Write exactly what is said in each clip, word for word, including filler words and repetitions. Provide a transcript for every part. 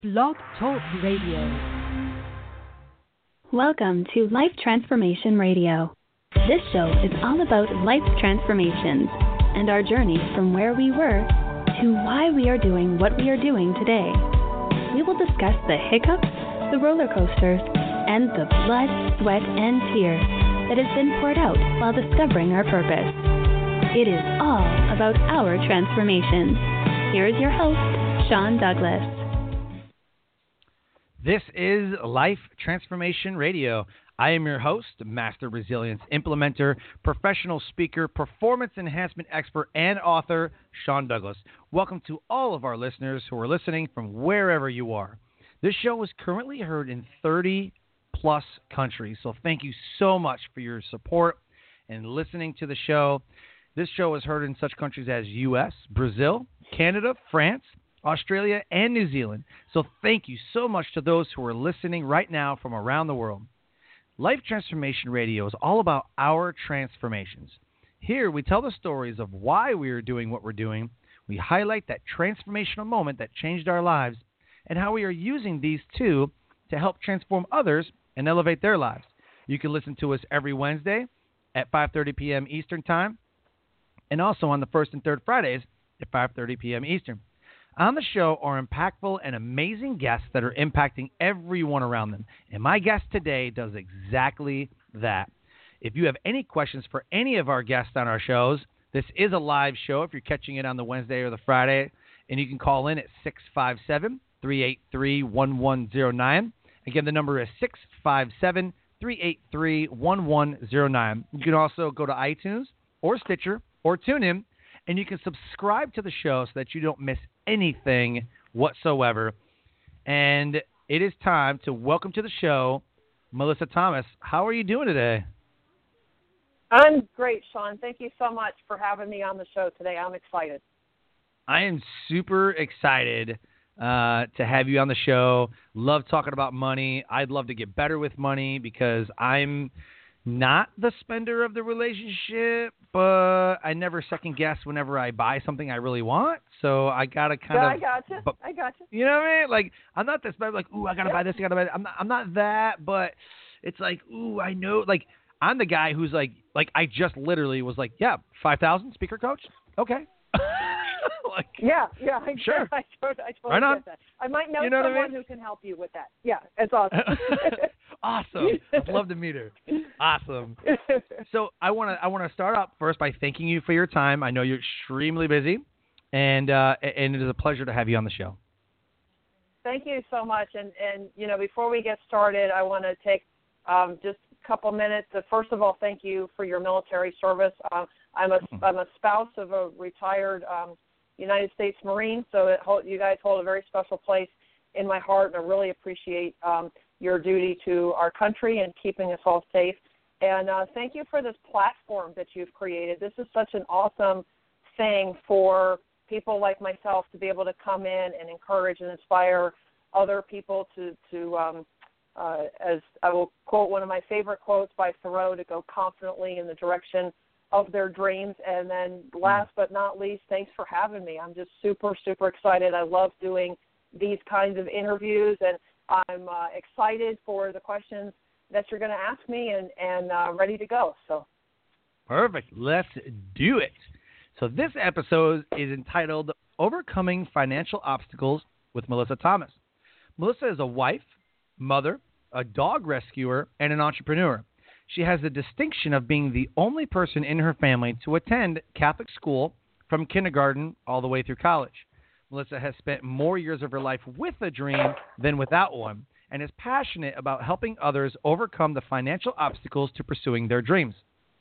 Blog Talk Radio. Welcome to Life Transformation Radio. This show is all about life transformations and our journey from where we were to why we are doing what we are doing today. We will discuss the hiccups, the roller coasters, and the blood, sweat, and tears that has been poured out while discovering our purpose. It is all about our transformations. Here is your host, Sean Douglas. This is Life Transformation Radio. I am your host, Master Resilience Implementer, professional speaker, performance enhancement expert, and author, Sean Douglas. Welcome to all of our listeners who are listening from wherever you are. This show is currently heard in thirty plus countries, so thank you so much for your support and listening to the show. This show is heard in such countries as U S, Brazil, Canada, France, Australia, and New Zealand. So thank you so much to those who are listening right now from around the world. Life Transformation Radio is all about our transformations. Here we tell the stories of why we are doing what we're doing. We highlight that transformational moment that changed our lives and how we are using these two to help transform others and elevate their lives. You can listen to us every Wednesday at five thirty p.m. Eastern Time and also on the first and third Fridays at five thirty p.m. Eastern. On the show are impactful and amazing guests that are impacting everyone around them. And my guest today does exactly that. If you have any questions for any of our guests on our shows, this is a live show if you're catching it on the Wednesday or the Friday. And you can call in at six five seven, three eight three, one one zero nine. Again, the number is six five seven, three eight three, one one zero nine. You can also go to iTunes or Stitcher or TuneIn, and you can subscribe to the show so that you don't miss anything whatsoever. And it is time to welcome to the show Melissa Thomas. How are you doing today? I'm great, Sean. Thank you so much for having me on the show today. I'm excited. I am super excited uh, to have you on the show. Love talking about money. I'd love to get better with money because I'm not the spender of the relationship, but I never second guess whenever I buy something I really want. So I gotta kind yeah, of. I gotcha. But, I gotcha. You know what I mean? Like I'm not the spender. Like ooh, I gotta yep. buy this. I gotta buy that. I'm not. I'm not that. But it's like ooh, I know. Like I'm the guy who's like, like I just literally was like, yeah, five thousand speaker coach. Okay. like, yeah, yeah, I, sure. I, I, totally, I totally right on. get that. I might know, you know someone I mean? who can help you with that. Yeah, it's awesome. Awesome. I'd love to meet her. Awesome. So I want to I want to start out first by thanking you for your time. I know you're extremely busy, and uh, and it is a pleasure to have you on the show. Thank you so much. And, and you know, before we get started, I want to take um, just a couple minutes to, first of all, thank you for your military service. Um, I'm a I'm a spouse of a retired um, United States Marine, so it hold, you guys hold a very special place in my heart, and I really appreciate um, your duty to our country and keeping us all safe. And uh, thank you for this platform that you've created. This is such an awesome thing for people like myself to be able to come in and encourage and inspire other people to, to um, uh, as I will quote one of my favorite quotes by Thoreau, to go confidently in the direction of their dreams. And then last but not least, thanks for having me. I'm just super, super excited. I love doing these kinds of interviews, and I'm uh, excited for the questions that you're going to ask me, and, and uh, ready to go. So, perfect. Let's do it. So this episode is entitled Overcoming Financial Obstacles with Melissa Thomas. Melissa is a wife, mother, a dog rescuer, and an entrepreneur. She has the distinction of being the only person in her family to attend Catholic school from kindergarten all the way through college. Melissa has spent more years of her life with a dream than without one, and is passionate about helping others overcome the financial obstacles to pursuing their dreams.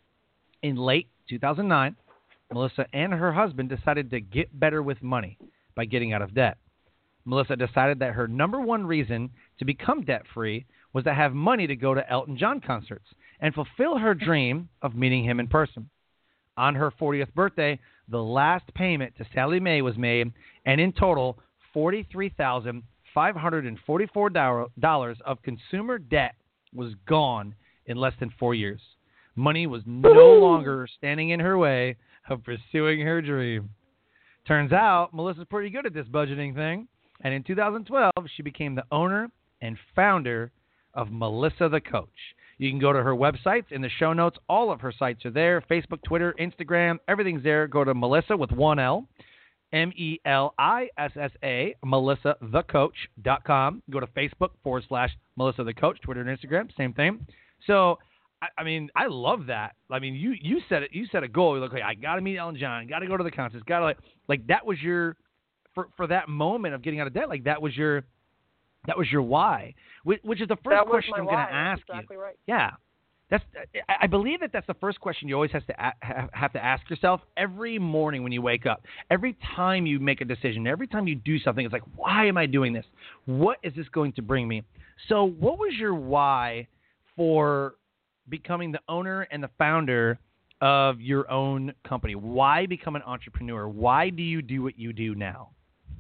In late two thousand nine, Melissa and her husband decided to get better with money by getting out of debt. Melissa decided that her number one reason to become debt-free was to have money to go to Elton John concerts and fulfill her dream of meeting him in person. On her fortieth birthday, the last payment to Sallie Mae was made, and in total, forty-three thousand five hundred forty-four dollars of consumer debt was gone in less than four years. Money was no longer standing in her way of pursuing her dream. Turns out, Melissa's pretty good at this budgeting thing. And in two thousand twelve, she became the owner and founder of Melissa the Coach. You can go to her websites in the show notes. All of her sites are there. Facebook, Twitter, Instagram, everything's there. Go to Melissa with one L, M E L I S S A, melissa the coach dot com. Go to Facebook forward slash Melissa the Coach, Twitter and Instagram, same thing. So, I, I mean, I love that. I mean, you you set it. You set a goal. You're like, okay, I got to meet Ellen John. Got to go to the concerts. Got to like, like that was your for for that moment of getting out of debt. Like that was your that was your why, which, which is the first question I'm going to ask exactly you. Right. Yeah, that's. I, I believe that that's the first question you always has to a, have to ask yourself every morning when you wake up. Every time you make a decision, every time you do something, it's like, why am I doing this? What is this going to bring me? So, what was your why for becoming the owner and the founder of your own company? Why become an entrepreneur? Why do you do what you do now?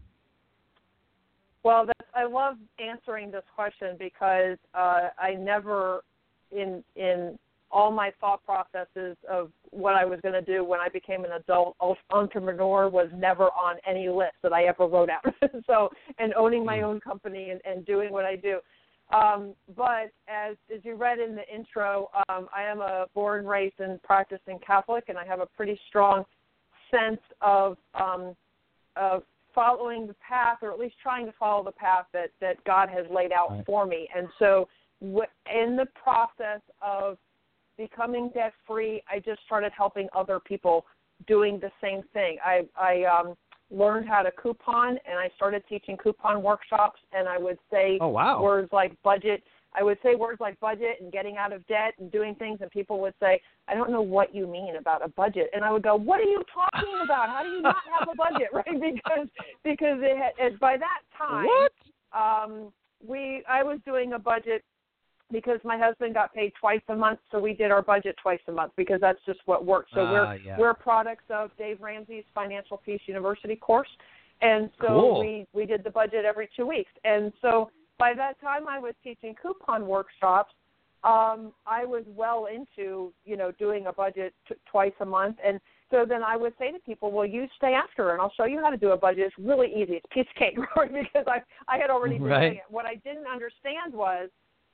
Well, that's, I love answering this question because uh, I never, in in all my thought processes of what I was going to do when I became an adult entrepreneur was never on any list that I ever wrote out. So, and owning my own company and, and doing what I do. Um, but as as you read in the intro, um, I am a born, raised, and practicing Catholic, and I have a pretty strong sense of um, of following the path, or at least trying to follow the path that, that God has laid out right. for me. And so w- in the process of becoming debt-free, I just started helping other people doing the same thing. I, I um, learned how to coupon, and I started teaching coupon workshops, and I would say oh, wow. words like budget. I would say words like budget and getting out of debt and doing things, and people would say, I don't know what you mean about a budget. And I would go, what are you talking about? How do you not have a budget, right? Because because it had, it, by that time, what? Um, we I was doing a budget because my husband got paid twice a month, so we did our budget twice a month because that's just what worked. So uh, we're yeah. we're products of Dave Ramsey's Financial Peace University course, and so cool. we, we did the budget every two weeks. And so by that time I was teaching coupon workshops, um, I was well into, you know, doing a budget t- twice a month. And so then I would say to people, well, you stay after and I'll show you how to do a budget. It's really easy. It's a piece of cake, because I, I had already been right. doing it. What I didn't understand was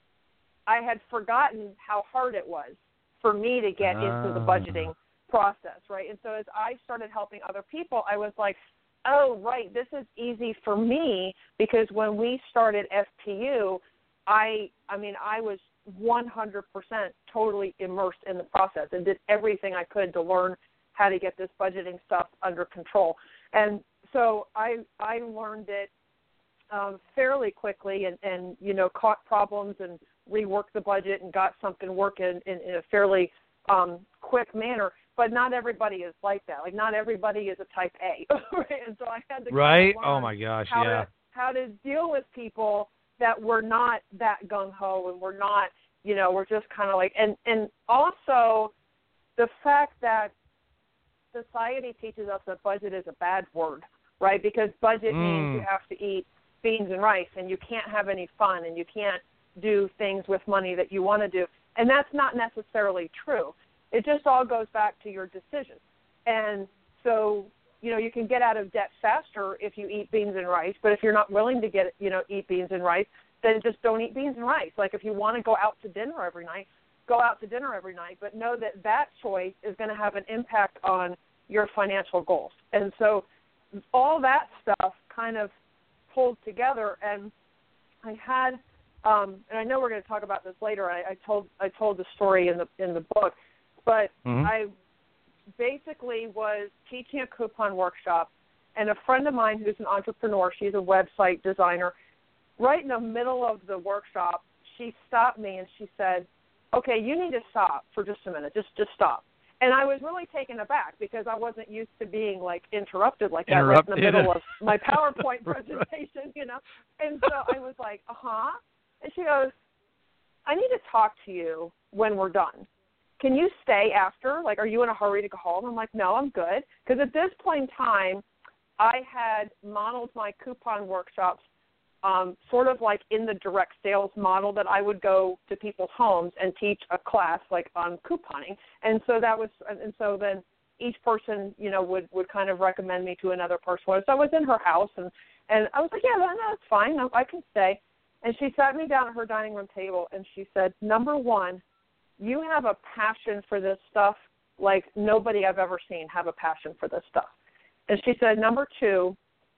I had forgotten how hard it was for me to get ah. into the budgeting process, right? And so as I started helping other people, I was like, oh, right, this is easy for me, because when we started F P U, I I mean, I was one hundred percent totally immersed in the process and did everything I could to learn how to get this budgeting stuff under control. And so I I learned it um, fairly quickly and, and, you know, caught problems and reworked the budget and got something working in, in a fairly um, quick manner. But not everybody is like that. Like, not everybody is a type A. And so I had to right. kind of learn oh my gosh, how yeah. to how to deal with people that were not that gung ho and we're not, you know, we're just kind of like, and and also the fact that society teaches us that budget is a bad word, right? Because budget mm. means you have to eat beans and rice, and you can't have any fun, and you can't do things with money that you want to do, and that's not necessarily true. It just all goes back to your decision. And so, you know, you can get out of debt faster if you eat beans and rice, but if you're not willing to get, you know, eat beans and rice, then just don't eat beans and rice. Like, if you want to go out to dinner every night, go out to dinner every night, but know that that choice is going to have an impact on your financial goals. And so all that stuff kind of pulled together, and I had, um, and I know we're going to talk about this later. I, I told I told the story in the in the book. But mm-hmm. I basically was teaching a coupon workshop, and a friend of mine who's an entrepreneur, she's a website designer, right in the middle of the workshop, she stopped me and she said, okay, you need to stop for just a minute. Just just stop. And I was really taken aback because I wasn't used to being, like, interrupted like that right in the middle of my PowerPoint presentation, you know. And so I was like, uh-huh. And she goes, I need to talk to you when we're done. Can you stay after? Like, are you in a hurry to go home? I'm like, no, I'm good. Because at this point in time, I had modeled my coupon workshops um, sort of like in the direct sales model that I would go to people's homes and teach a class like on couponing. And so that was, and so then each person, you know, would, would kind of recommend me to another person. So I was in her house, and And I was like, yeah, no, no, it's fine. No, I can stay. And she sat me down at her dining room table, and she said, number one, you have a passion for this stuff like nobody I've ever seen have a passion for this stuff. And she said, number two,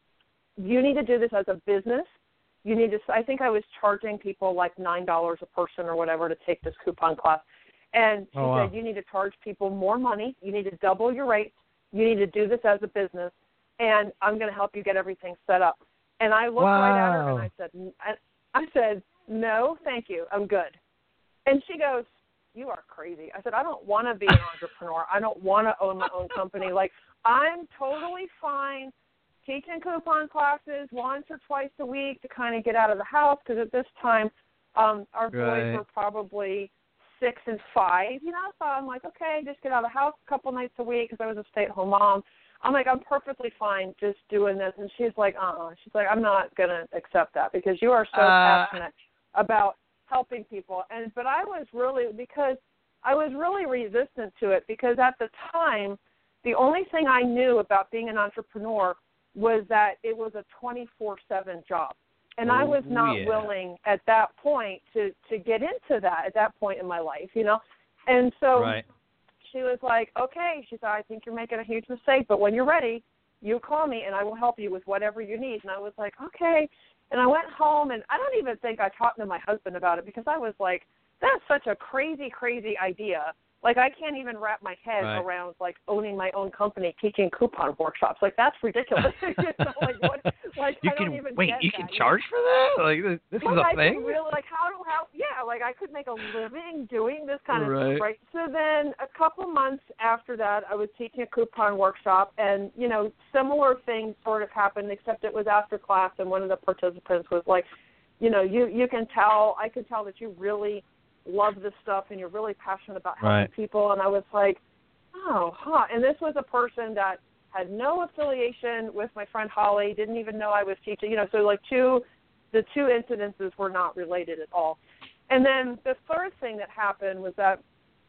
you need to do this as a business. You need to, I think I was charging people like nine dollars a person or whatever to take this coupon class. And she oh, wow. said, you need to charge people more money. You need to double your rates. You need to do this as a business. And I'm going to help you get everything set up. And I looked wow. right at her and I said, I, I said, no, thank you. I'm good. And she goes, you are crazy. I said, I don't want to be an entrepreneur. I don't want to own my own company. Like, I'm totally fine teaching coupon classes once or twice a week to kind of get out of the house, because at this time um, our right. boys were probably six and five, you know, so I'm like, okay, just get out of the house a couple nights a week because I was a stay-at-home mom. I'm like, I'm perfectly fine just doing this. And she's like, uh-uh. She's like, I'm not going to accept that because you are so uh... passionate about helping people. And but I was really, because I was really resistant to it, because at the time, the only thing I knew about being an entrepreneur was that it was a twenty-four seven job. And oh, I was not yeah. willing at that point to, to get into that at that point in my life, you know. And so right. she was like, okay, she said, I think you're making a huge mistake, but when you're ready, you call me and I will help you with whatever you need. And I was like, okay. And I went home, and I don't even think I talked to my husband about it, because I was like, that's such a crazy, crazy idea. Like, I can't even wrap my head right. around, like, owning my own company, teaching coupon workshops. Like, that's ridiculous. you know, like, what, like, you I don't can, even wait, get you that, can charge know? for that? Like, this, this like, is a I thing? Could really, like, how do, how, yeah, like, I could make a living doing this kind of right. stuff, right? So then a couple months after that, I was teaching a coupon workshop, and, you know, similar things sort of happened, except it was after class, and one of the participants was like, you know, you, you can tell, I could tell that you really love this stuff and you're really passionate about helping right. people. And I was like, oh, huh. And this was a person that had no affiliation with my friend Holly, didn't even know I was teaching, you know, so like two, the two incidences were not related at all. And then the third thing that happened was that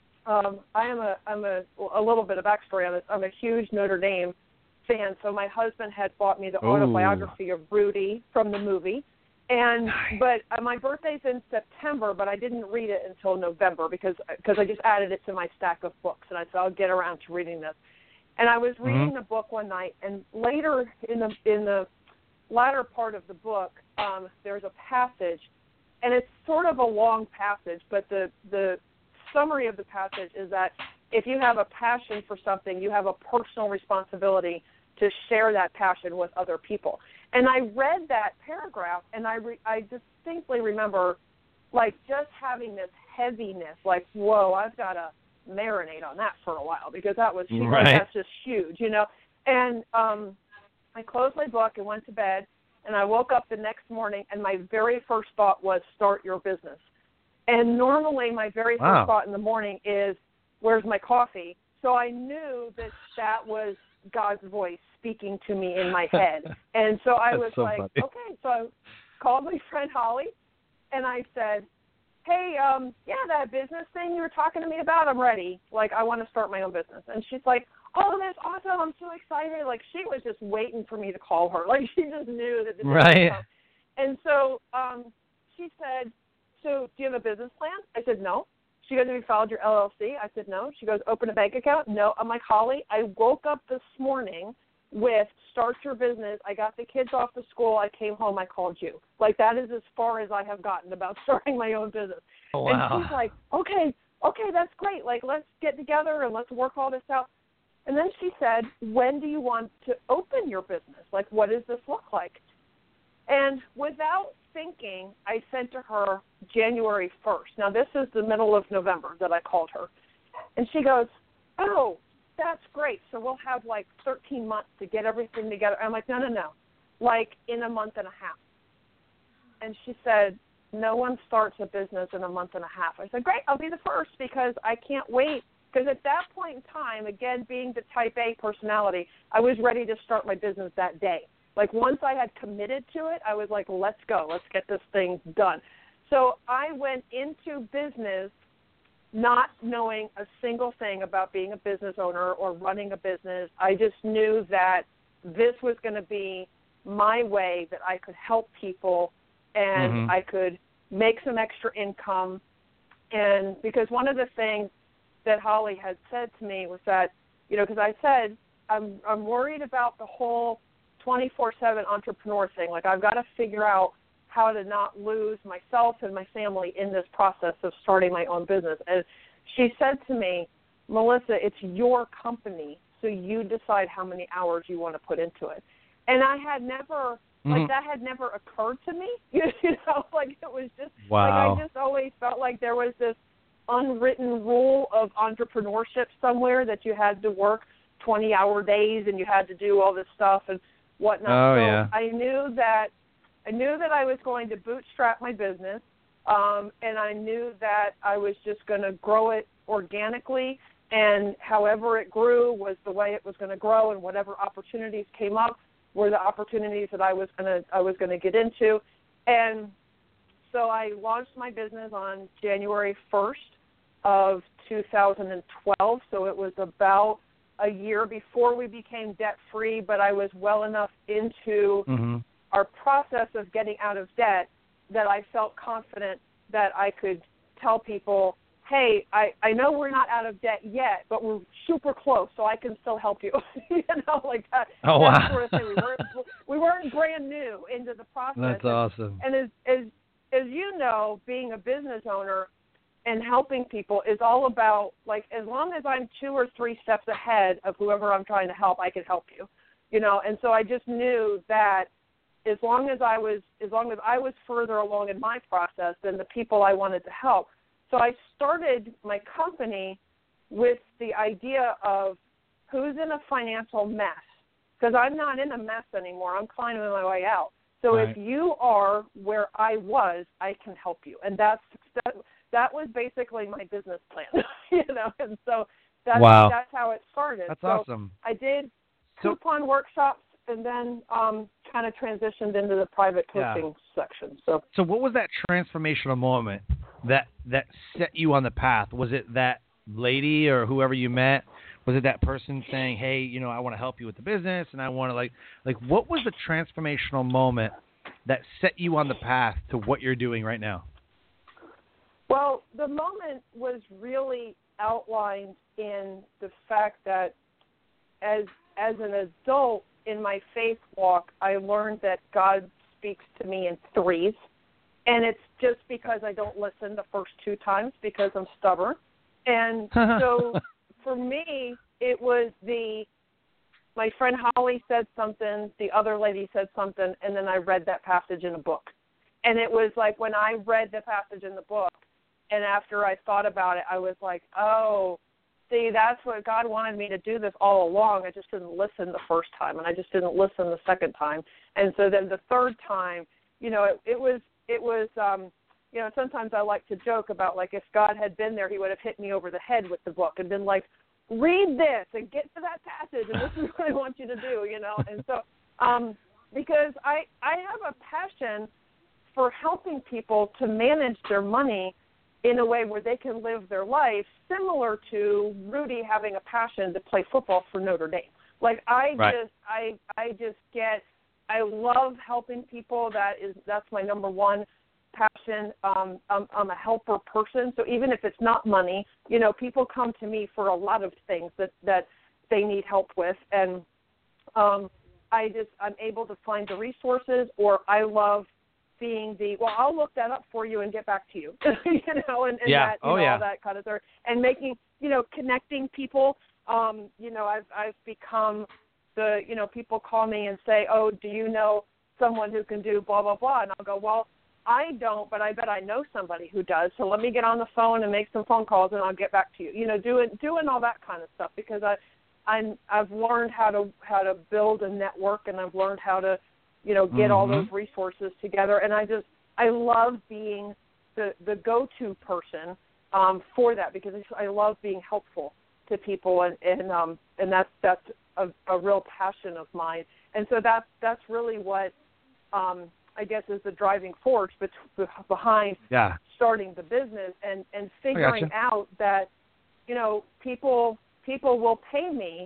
um, I am a, I'm a, a little bit of backstory on this. I'm a huge Notre Dame fan. So my husband had bought me the Ooh. autobiography of Rudy from the movie. And but uh, my birthday's in September, but I didn't read it until November because because I just added it to my stack of books, and I said I'll get around to reading this. And I was reading mm-hmm. the book one night, and later in the in the latter part of the book, um, there's a passage, and it's sort of a long passage, but the the summary of the passage is that if you have a passion for something, you have a personal responsibility to share that passion with other people. And I read that paragraph, and I re- I distinctly remember, like, just having this heaviness, like, whoa, I've got to marinate on that for a while, because that was huge. Right. Like, that's just huge, you know. And um, I closed my book and went to bed, and I woke up the next morning, and my very first thought was, start your business. And normally my very first wow. thought in the morning is, where's my coffee? So I knew that that was God's voice speaking to me in my head. And so I was so like, funny. okay. So I called my friend Holly, and I said, hey, um, yeah, that business thing you were talking to me about, I'm ready. Like, I want to start my own business. And she's like, oh, that's awesome. I'm so excited. Like, she was just waiting for me to call her. Like, she just knew that this right. was coming. And so um, she said, so do you have a business plan? I said, no. She goes, have you filed your L L C? I said, no. She goes, open a bank account? No. I'm like, Holly, I woke up this morning with start your business. I got the kids off to school. I came home. I called you. Like, that is as far as I have gotten about starting my own business. Oh, wow. And she's like, okay, okay, that's great. Like, let's get together and let's work all this out. And then she said, when do you want to open your business? Like, what does this look like? And without thinking, I sent to her January first. Now, this is the middle of November that I called her. And she goes, oh, that's great. So we'll have like thirteen months to get everything together. I'm like, no, no, no, like in a month and a half. And she said, no one starts a business in a month and a half. I said, great, I'll be the first, because I can't wait. Because at that point in time, again, being the type A personality, I was ready to start my business that day. Like, once I had committed to it, I was like, let's go. Let's get this thing done. So I went into business not knowing a single thing about being a business owner or running a business. I just knew that this was going to be my way that I could help people and mm-hmm. I could make some extra income. And because one of the things that Holly had said to me was that, you know, because I said, I'm I'm worried about the whole twenty-four seven entrepreneur thing. Like, I've got to figure out how to not lose myself and my family in this process of starting my own business. And she said to me, Melissa, it's your company, so you decide how many hours you want to put into it. And I had never, mm-hmm. like, that had never occurred to me. You know, like, it was just, wow. like, I just always felt like there was this unwritten rule of entrepreneurship somewhere that you had to work twenty-hour days and you had to do all this stuff and whatnot. Oh, so yeah. I knew that I knew that I was going to bootstrap my business, um, and I knew that I was just going to grow it organically, and however it grew was the way it was going to grow, and whatever opportunities came up were the opportunities that I was going to I was going to get into. And so I launched my business on January first of two thousand twelve, so it was about a year before we became debt-free, but I was well enough into mm-hmm. our process of getting out of debt that I felt confident that I could tell people, hey, I, I know we're not out of debt yet, but we're super close, so I can still help you. You know, like that, oh, that wow. sort of thing. We weren't, we weren't brand new into the process. That's awesome. And as, as, as you know, being a business owner and helping people is all about, like, as long as I'm two or three steps ahead of whoever I'm trying to help, I can help you. You know, and so I just knew that as long as I was as long as I was further along in my process than the people I wanted to help. So I started my company with the idea of who's in a financial mess, because I'm not in a mess anymore. I'm climbing my way out. So right. if you are where I was, I can help you. And that's that, that was basically my business plan, you know. And so that's, wow. that's how it started. That's so awesome. I did So, coupon workshops and then um, kind of transitioned into the private coaching yeah. section. So, so what was that transformational moment that that set you on the path? Was it that lady or whoever you met? Was it that person saying, hey, you know, I want to help you with the business and I want to like, like what was the transformational moment that set you on the path to what you're doing right now? Well, the moment was really outlined in the fact that as as an adult in my faith walk, I learned that God speaks to me in threes. And it's just because I don't listen the first two times because I'm stubborn. And so for me, it was the, my friend Holly said something, the other lady said something, and then I read that passage in a book. And it was like when I read the passage in the book, and after I thought about it, I was like, oh, see, that's what God wanted me to do this all along. I just didn't listen the first time, and I just didn't listen the second time. And so then the third time, you know, it, it was, it was, um, you know, sometimes I like to joke about, like, if God had been there, he would have hit me over the head with the book and been like, read this and get to that passage, and this is what I want you to do, you know. And so um, because I, I have a passion for helping people to manage their money in a way where they can live their life similar to Rudy having a passion to play football for Notre Dame. Like, I right. just, I, I just get, I love helping people. That is, that's my number one passion. Um, I'm, I'm a helper person. So even if it's not money, you know, people come to me for a lot of things that, that they need help with. And um, I just, I'm able to find the resources, or I love being the, well, I'll look that up for you and get back to you, you know, and, and yeah. that, you oh, know, yeah. all that kind of stuff. And making, you know, connecting people. Um, you know, I've, I've become the, you know, people call me and say, oh, do you know someone who can do blah, blah, blah? And I'll go, well, I don't, but I bet I know somebody who does. So let me get on the phone and make some phone calls, and I'll get back to you. You know, doing doing all that kind of stuff, because I, I'm I've learned how to how to build a network, and I've learned how to, you know, get mm-hmm. all those resources together. And I just I love being the the go-to person um, for that, because I love being helpful to people, and and um and that's that's a, a real passion of mine. And so that's that's really what. Um, I guess is the driving force bet- behind yeah. starting the business, and, and figuring gotcha. out that, you know, people people will pay me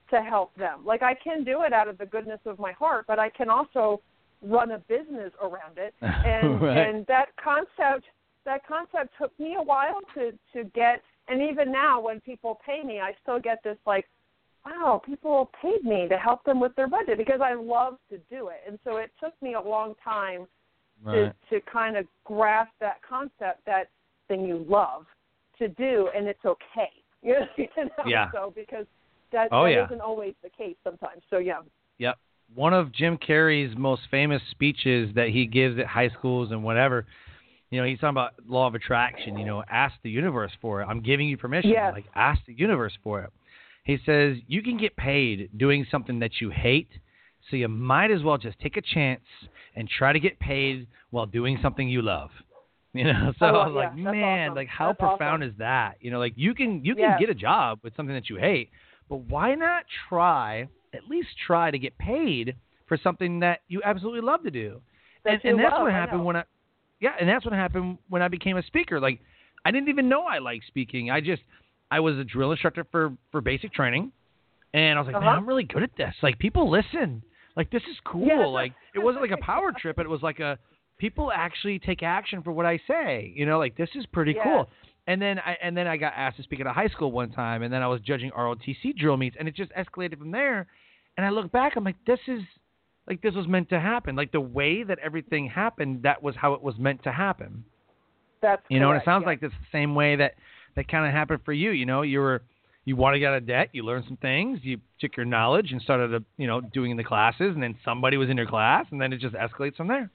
to help them. Like I can do it out of the goodness of my heart, but I can also run a business around it. And right. and that concept that concept took me a while to, to get, and even now when people pay me, I still get this like, wow, people paid me to help them with their budget because I love to do it. And so it took me a long time right. to, to kind of grasp that concept, that thing you love to do, and it's okay. You know? Yeah. So because that, oh, that yeah. isn't always the case sometimes. So, yeah. Yep. One of Jim Carrey's most famous speeches that he gives at high schools and whatever, you know, he's talking about law of attraction, you know, ask the universe for it. I'm giving you permission. Yes. Like, ask the universe for it. He says, you can get paid doing something that you hate, so you might as well just take a chance and try to get paid while doing something you love. You know, so oh, I was yeah, like, man, awesome. like how that's profound awesome. is that? You know, like you can you can yes. get a job with something that you hate, but why not try, at least try to get paid for something that you absolutely love to do? That and you and that's love, what I happened know. when I Yeah, and that's what happened when I became a speaker. Like I didn't even know I liked speaking. I just I was a drill instructor for, for basic training, and I was like, uh-huh. man, I'm really good at this. Like people listen. Like this is cool. Yes. Like it wasn't like a power trip, but it was like a people actually take action for what I say. You know, like this is pretty yes. cool. And then I and then I got asked to speak at a high school one time, and then I was judging R O T C drill meets, and it just escalated from there. And I look back, I'm like, this is like this was meant to happen. Like the way that everything happened, that was how it was meant to happen. That's you know, correct, and it sounds yes. like it's the same way that that kind of happened for you. You know, you were you wanted to get out of debt, you learned some things, you took your knowledge and started, uh, you know, doing the classes, and then somebody was in your class, and then it just escalates from there.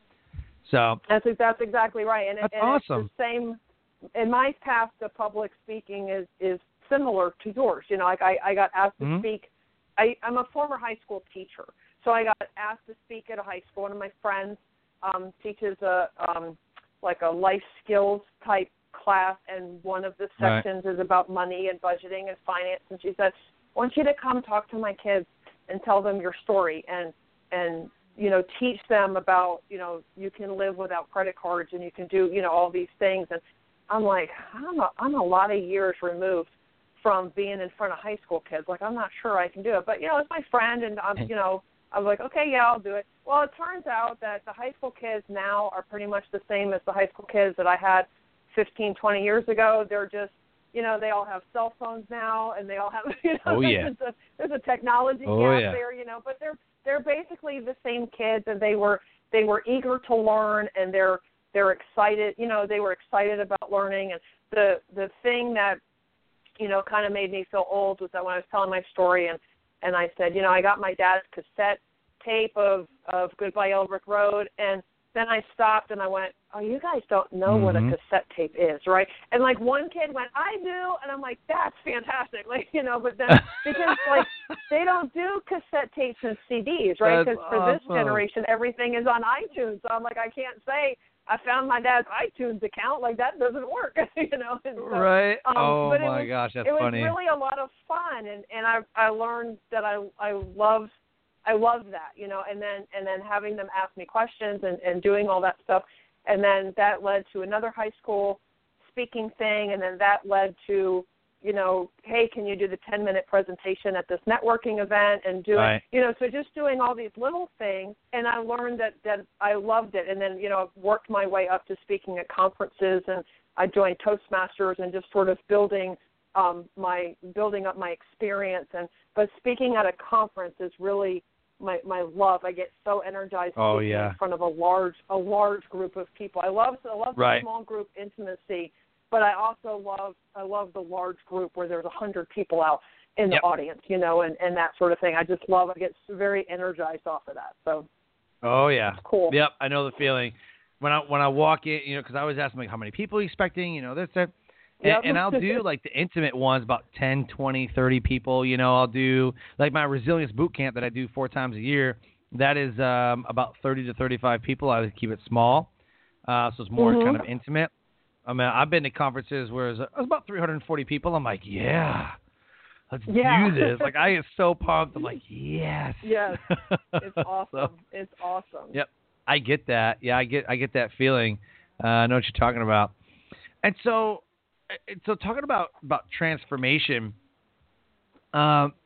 So that's that's exactly right, and, that's and awesome. It's the same. In my path to public speaking is is similar to yours. You know, like I, I got asked to mm-hmm. speak. I, I'm a former high school teacher, so I got asked to speak at a high school. One of my friends um, teaches a um, like a life skills type class, and one of the sections right. is about money and budgeting and finance. And she said, I want you to come talk to my kids and tell them your story and and you know, teach them about, you know, you can live without credit cards and you can do, you know, all these things. And I'm like, I'm a, I'm a lot of years removed from being in front of high school kids. Like, I'm not sure I can do it. But, you know, it's my friend, and, I'm, you know, I was like, okay, yeah, I'll do it. Well, it turns out that the high school kids now are pretty much the same as the high school kids that I had fifteen, twenty years ago. They're just, you know, they all have cell phones now, and they all have, you know, oh, yeah. there's, a, there's a technology oh, gap yeah. there, you know, but they're they're basically the same kids, and they were they were eager to learn, and they're they're excited, you know, they were excited about learning. And the the thing that, you know, kind of made me feel old was that when I was telling my story, and and I said, you know, I got my dad's cassette tape of of Goodbye Yellow Brick Road, and then I stopped and I went, oh, you guys don't know mm-hmm. what a cassette tape is, right? And, like, one kid went, I do. And I'm like, that's fantastic. Like, you know, but then because, like, they don't do cassette tapes and C Ds, right? Because for awesome. this generation, everything is on iTunes. So I'm like, I can't say I found my dad's iTunes account. Like, that doesn't work, you know? And so, right. Um, oh, but my was, gosh, that's it was funny. really a lot of fun. And, and I, I learned that I, I love I loved that, you know, and then and then having them ask me questions and, and doing all that stuff. And then that led to another high school speaking thing, and then that led to, you know, hey, can you do the ten-minute presentation at this networking event and do right. it, you know, so just doing all these little things. And I learned that, that I loved it. And then, you know, worked my way up to speaking at conferences, and I joined Toastmasters and just sort of building um, my building up my experience. And but speaking at a conference is really my my love. I get so energized oh, speaking yeah. in front of a large a large group of people. I love I love right. the small group intimacy, but I also love I love the large group where there's a hundred people out in the yep. audience, you know, and, and that sort of thing. I just love. I get very energized off of that. So. Oh yeah. It's cool. Yep, I know the feeling. When I when I walk in, you know, because I always ask them like, how many people are you expecting? You know, this that. And, Yep. and I'll do, like, the intimate ones, about ten, twenty, thirty people. You know, I'll do, like, my resilience boot camp that I do four times a year. That is um, about thirty to thirty-five people. I would keep it small, uh, so it's more mm-hmm. kind of intimate. I mean, I've been to conferences where it's, it's about three hundred forty people. I'm like, yeah, let's yeah. do this. Like, I get so pumped. I'm like, yes. Yes. It's awesome. So, it's awesome. Yep. I get that. Yeah, I get I get that feeling. Uh, I know what you're talking about. And so... So talking about, about transformation, um,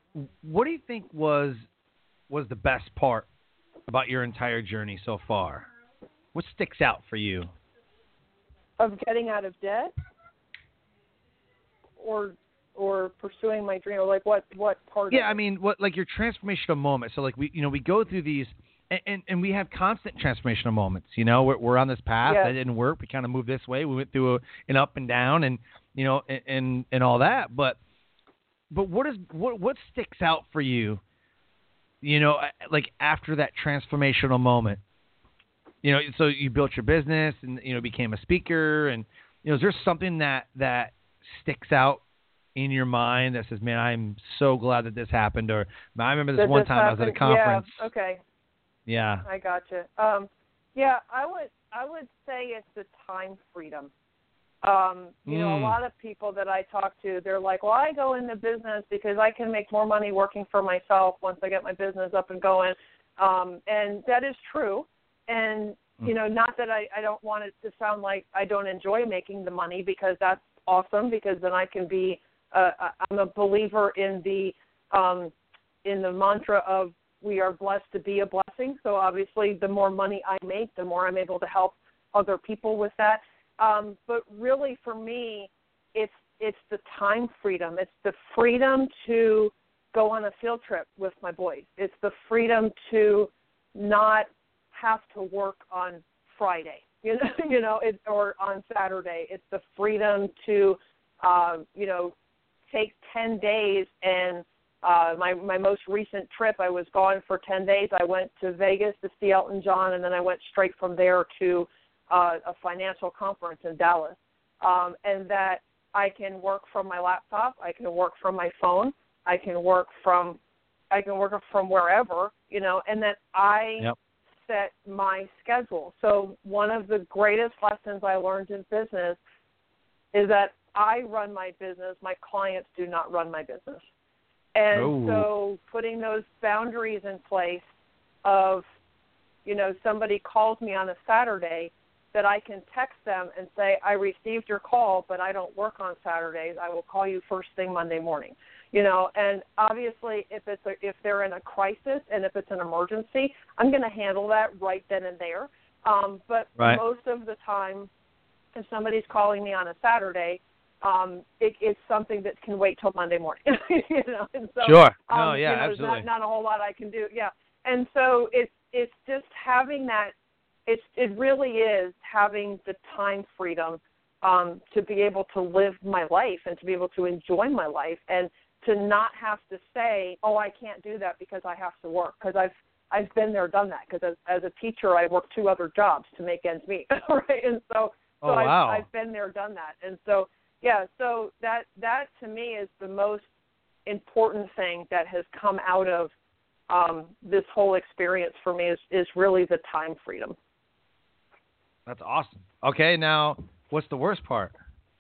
what do you think was was the best part about your entire journey so far? What sticks out for you? Of getting out of debt, or or pursuing my dream, or like what what part? Yeah, of I mean, what like your transformational moment. So like we, you know, we go through these, and and, and we have constant transformational moments. You know, we're we're on this path Yes. that didn't work. We kind of moved this way. We went through a, an up and down, and you know, and, and and all that. But but what is what what sticks out for you? You know, like after that transformational moment. You know, so you built your business and, you know, became a speaker. And, you know, is there something that, that sticks out in your mind that says, man, I'm so glad that this happened? Or I remember this Did one this time I was at a happen? conference. Yeah, okay. Yeah. I gotcha. Um, yeah, I would I would say it's the time freedom. Um, you know, a Mm. lot of people that I talk to, they're like, well, I go into business because I can make more money working for myself once I get my business up and going. Um, and that is true. And, you know, not that I, I don't want it to sound like I don't enjoy making the money, because that's awesome, because then I can be, uh, I'm a believer in the, um, in the mantra of we are blessed to be a blessing. So obviously the more money I make, the more I'm able to help other people with that. Um, but really for me, it's, it's the time freedom. It's the freedom to go on a field trip with my boys. It's the freedom to not have to work on Friday, you know, you know, it, or on Saturday. It's the freedom to, um, you know, take ten days. And uh, my my most recent trip, I was gone for ten days. I went to Vegas to see Elton John, and then I went straight from there to uh, a financial conference in Dallas. Um, and that I can work from my laptop, I can work from my phone, I can work from, I can work from wherever, you know, and that I. Yep. set my schedule. So one of the greatest lessons I learned in business is that I run my business, my clients do not run my business. And Ooh. so putting those boundaries in place of, you know, somebody calls me on a Saturday, that I can text them and say, I received your call, but I don't work on Saturdays. I will call you first thing Monday morning. You know, and obviously if it's a, if they're in a crisis and if it's an emergency, I'm going to handle that right then and there. Um, but Right. most of the time, if somebody's calling me on a Saturday, um, it, it's something that can wait till Monday morning. you know, and so, Sure. No, um, yeah, you know, absolutely. There's not, not a whole lot I can do. Yeah, and so it's it's just having that. It's it really is having the time freedom um, to be able to live my life and to be able to enjoy my life, and to not have to say, oh, I can't do that because I have to work, because I've I've been there, done that. Because as, as a teacher, I worked two other jobs to make ends meet, right? And so, so Oh, wow. I've, I've been there, done that. And so, yeah, so that that to me is the most important thing that has come out of um, this whole experience for me is is really the time freedom. That's awesome. Okay, now what's the worst part?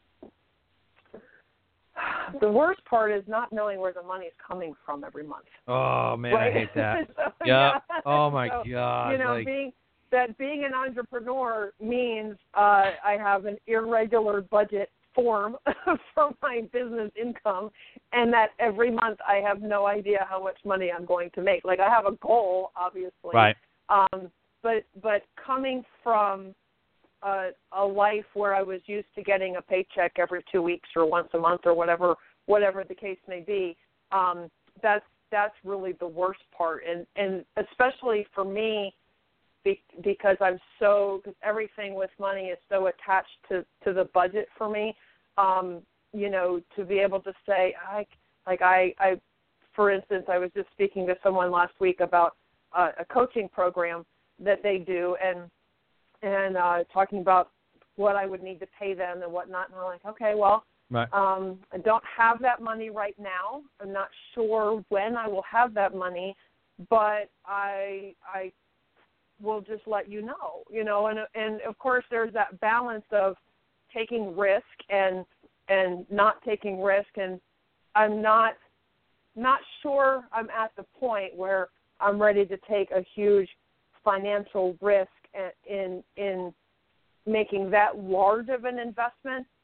The worst part is not knowing where the money's coming from every month. Oh man, Right? I hate that. so, Yeah. yeah. Oh my so, God. You know, like, being that being an entrepreneur means uh, I have an irregular budget form for my business income, and that every month I have no idea how much money I'm going to make. Like I have a goal, obviously. Right. Um, but but coming from a, a life where I was used to getting a paycheck every two weeks or once a month or whatever whatever the case may be, um, that's that's really the worst part, and and especially for me, be, because I'm so because everything with money is so attached to, to the budget for me. Um, you know, to be able to say, I like I, I, for instance, I was just speaking to someone last week about uh, a coaching program that they do, and and uh, talking about what I would need to pay them and whatnot. And I'm like, okay, well, right. um, I don't have that money right now. I'm not sure when I will have that money, but I I will just let you know, you know. And and of course, there's that balance of taking risk and and not taking risk, and I'm not not sure I'm at the point where I'm ready to take a huge financial risk in in making that large of an investment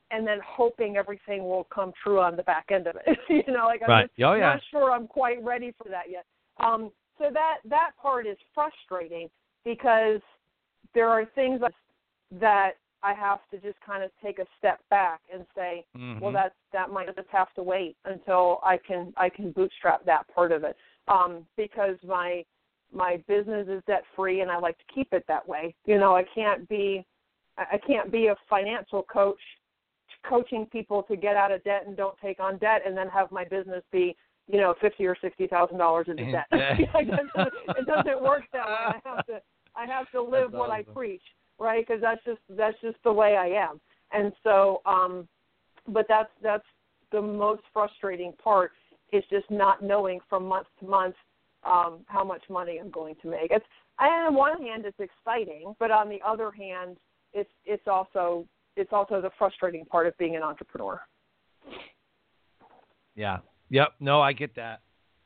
and then hoping everything will come true on the back end of it. you know, like I'm right. just oh, yeah. not sure I'm quite ready for that yet. Um, so that that part is frustrating because there are things that I have to just kind of take a step back and say, mm-hmm. well, that's that might just have to wait until I can I can bootstrap that part of it, um, because my my business is debt free and I like to keep it that way. You know, I can't be I can't be a financial coach coaching people to get out of debt and don't take on debt, and then have my business be, you know, fifty or sixty thousand dollars into debt. it, doesn't, it doesn't work that way. I have to I have to live That's what awesome. I preach, right? Because that's just that's just the way I am. And so, um, but that's that's the most frustrating part, is just not knowing from month to month um, how much money I'm going to make. It's and on one hand it's exciting, but on the other hand, it's it's also it's also the frustrating part of being an entrepreneur. Yeah. Yep. No, I get that.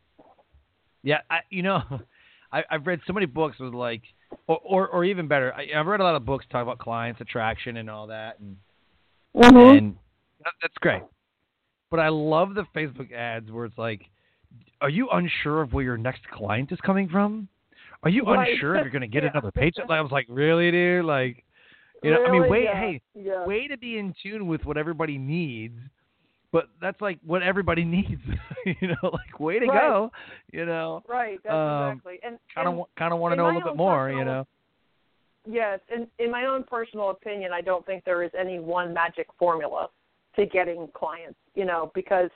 Yeah. I, you know, I, I've read so many books with like, or, or, or even better, I, I've read a lot of books talking about clients attraction and all that. And, mm-hmm. and that, that's great. But I love the Facebook ads where it's like, are you unsure of where your next client is coming from? Are you right. unsure if you're going to get yeah. another paycheck? I was like, really, dude? Like, you know, really? I mean, wait, yeah. hey, yeah. way to be in tune with what everybody needs. But that's like what everybody needs, you know. Like, way to right. go, you know. Right, that's um, exactly. And kind of kind of want to in know a my little bit own more, personal- you know. Yes, in in my own personal opinion, I don't think there is any one magic formula to getting clients, you know, because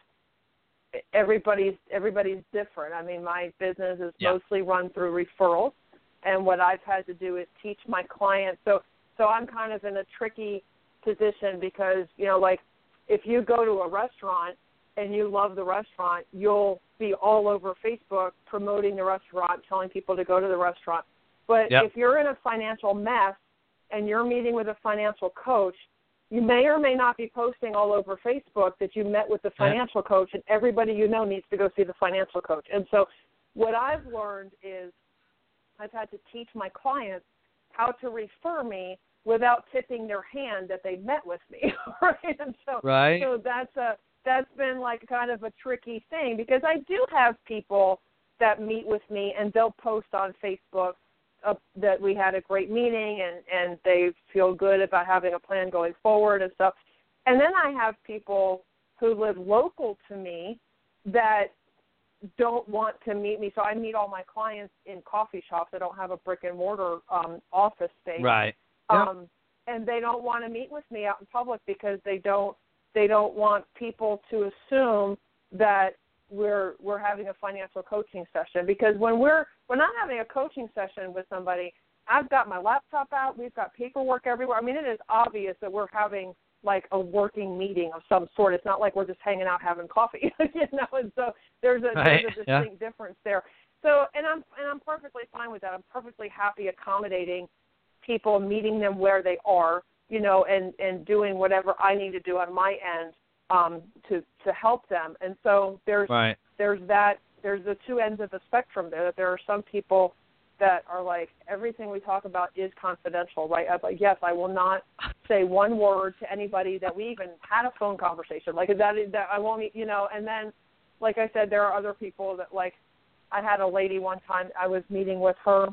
everybody's everybody's different. I mean, my business is Yeah. mostly run through referrals, and what I've had to do is teach my clients. So so I'm kind of in a tricky position because, you know, like, if you go to a restaurant and you love the restaurant, you'll be all over Facebook promoting the restaurant, telling people to go to the restaurant. But Yep. if you're in a financial mess and you're meeting with a financial coach, you may or may not be posting all over Facebook that you met with the financial coach, and everybody you know needs to go see the financial coach. And so what I've learned is I've had to teach my clients how to refer me without tipping their hand that they met with me, right? And so, right. so that's a that's been like kind of a tricky thing, because I do have people that meet with me and they'll post on Facebook uh, that we had a great meeting and, and they feel good about having a plan going forward and stuff. And then I have people who live local to me that don't want to meet me. So I meet all my clients in coffee shops. I don't have a brick and mortar um, office space. Right. Um, and they don't want to meet with me out in public because they don't they don't want people to assume that we're we're having a financial coaching session. Because when we're when I'm having a coaching session with somebody, I've got my laptop out, we've got paperwork everywhere. I mean, it is obvious that we're having like a working meeting of some sort. It's not like we're just hanging out having coffee, you know. And so there's a right. there's a yeah. distinct difference there. So and I'm and I'm perfectly fine with that. I'm perfectly happy accommodating people, meeting them where they are, you know, and, and doing whatever I need to do on my end um, to to help them. And so there's right. there's that there's the two ends of the spectrum there. That there are some people that are like, everything we talk about is confidential, right? I'm like, yes, I will not say one word to anybody that we even had a phone conversation. Like that that I won't, you know. And then, like I said, there are other people that, like, I had a lady one time, I was meeting with her,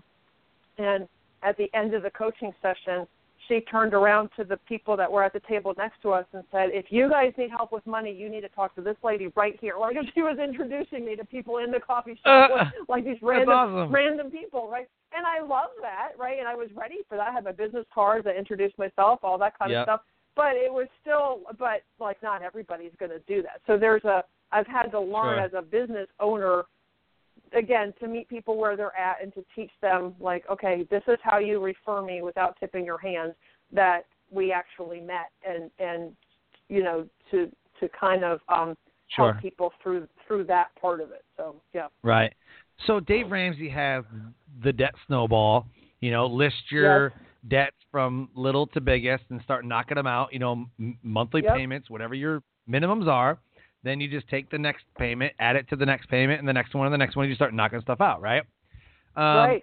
and at the end of the coaching session, she turned around to the people that were at the table next to us and said, if you guys need help with money, you need to talk to this lady right here. Like, she was introducing me to people in the coffee shop, Uh, like these random awesome. random people, right? And I love that, right? And I was ready for that. I had my business cards. I introduced myself, all that kind yep. of stuff. But it was still, but, like, not everybody's going to do that. So there's a, I've had to learn Sure. as a business owner, again, to meet people where they're at and to teach them, like, okay, this is how you refer me without tipping your hands, that we actually met, and, and you know, to to kind of um, Sure. help people through through that part of it. So, yeah. Right. So Dave Ramsey has the debt snowball, you know, list your Yes. debts from little to biggest and start knocking them out, you know, m- monthly Yep. payments, whatever your minimums are. Then you just take the next payment, add it to the next payment, and the next one, and the next one. You start knocking stuff out, right? Um, right.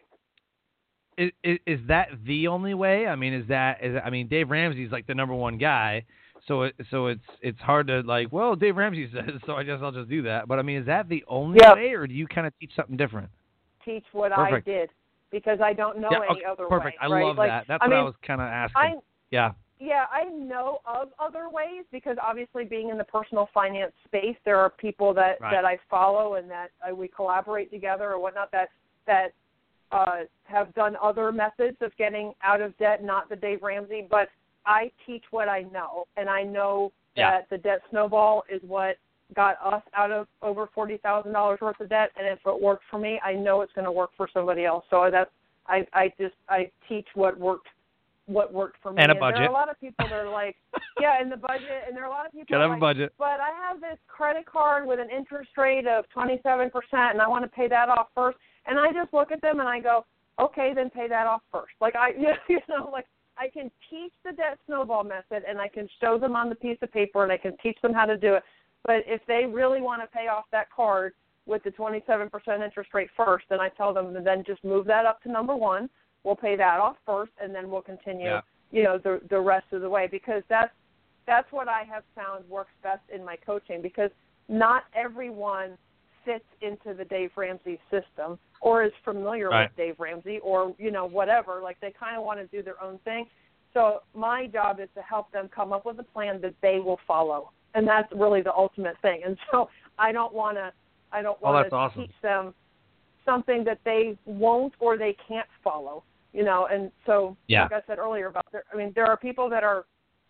Is, is, is that the only way? I mean, is that is I mean, Dave Ramsey's like the number one guy. So it, so it's it's hard to like, well, Dave Ramsey says, so I guess I'll just do that. But I mean, is that the only Yep. way, or do you kind of teach something different? Teach what Perfect. I did because I don't know Yeah, any okay, other perfect. way. I right? love like, that. That's I what mean, I was kind of asking. I, yeah. Yeah, I know of other ways because obviously being in the personal finance space, there are people that, Right. that I follow and that uh, we collaborate together or whatnot that that uh, have done other methods of getting out of debt, not the Dave Ramsey, but I teach what I know, and I know that Yeah. the debt snowball is what got us out of over forty thousand dollars worth of debt, and if it worked for me, I know it's going to work for somebody else. So that's I, I just I teach what worked what worked for me. And a and budget. there are a lot of people that are like, yeah, in the budget, and there are a lot of people Gotta that are have a like, budget. but I have this credit card with an interest rate of twenty-seven percent, and I want to pay that off first. And I just look at them and I go, okay, then pay that off first. Like I, you know, like I can teach the debt snowball method, and I can show them on the piece of paper, and I can teach them how to do it. But if they really want to pay off that card with the twenty-seven percent interest rate first, then I tell them to then just move that up to number one. We'll pay that off first, and then we'll continue, Yeah. you know, the the rest of the way, because that's that's what I have found works best in my coaching, because not everyone fits into the Dave Ramsey system or is familiar Right. with Dave Ramsey or, you know, whatever. Like they kind of want to do their own thing. So my job is to help them come up with a plan that they will follow, and that's really the ultimate thing. And so I don't want to I don't Oh, want that's to awesome. teach them something that they won't or they can't follow. You know, and so, Yeah. like I said earlier about, there, I mean, there are people that are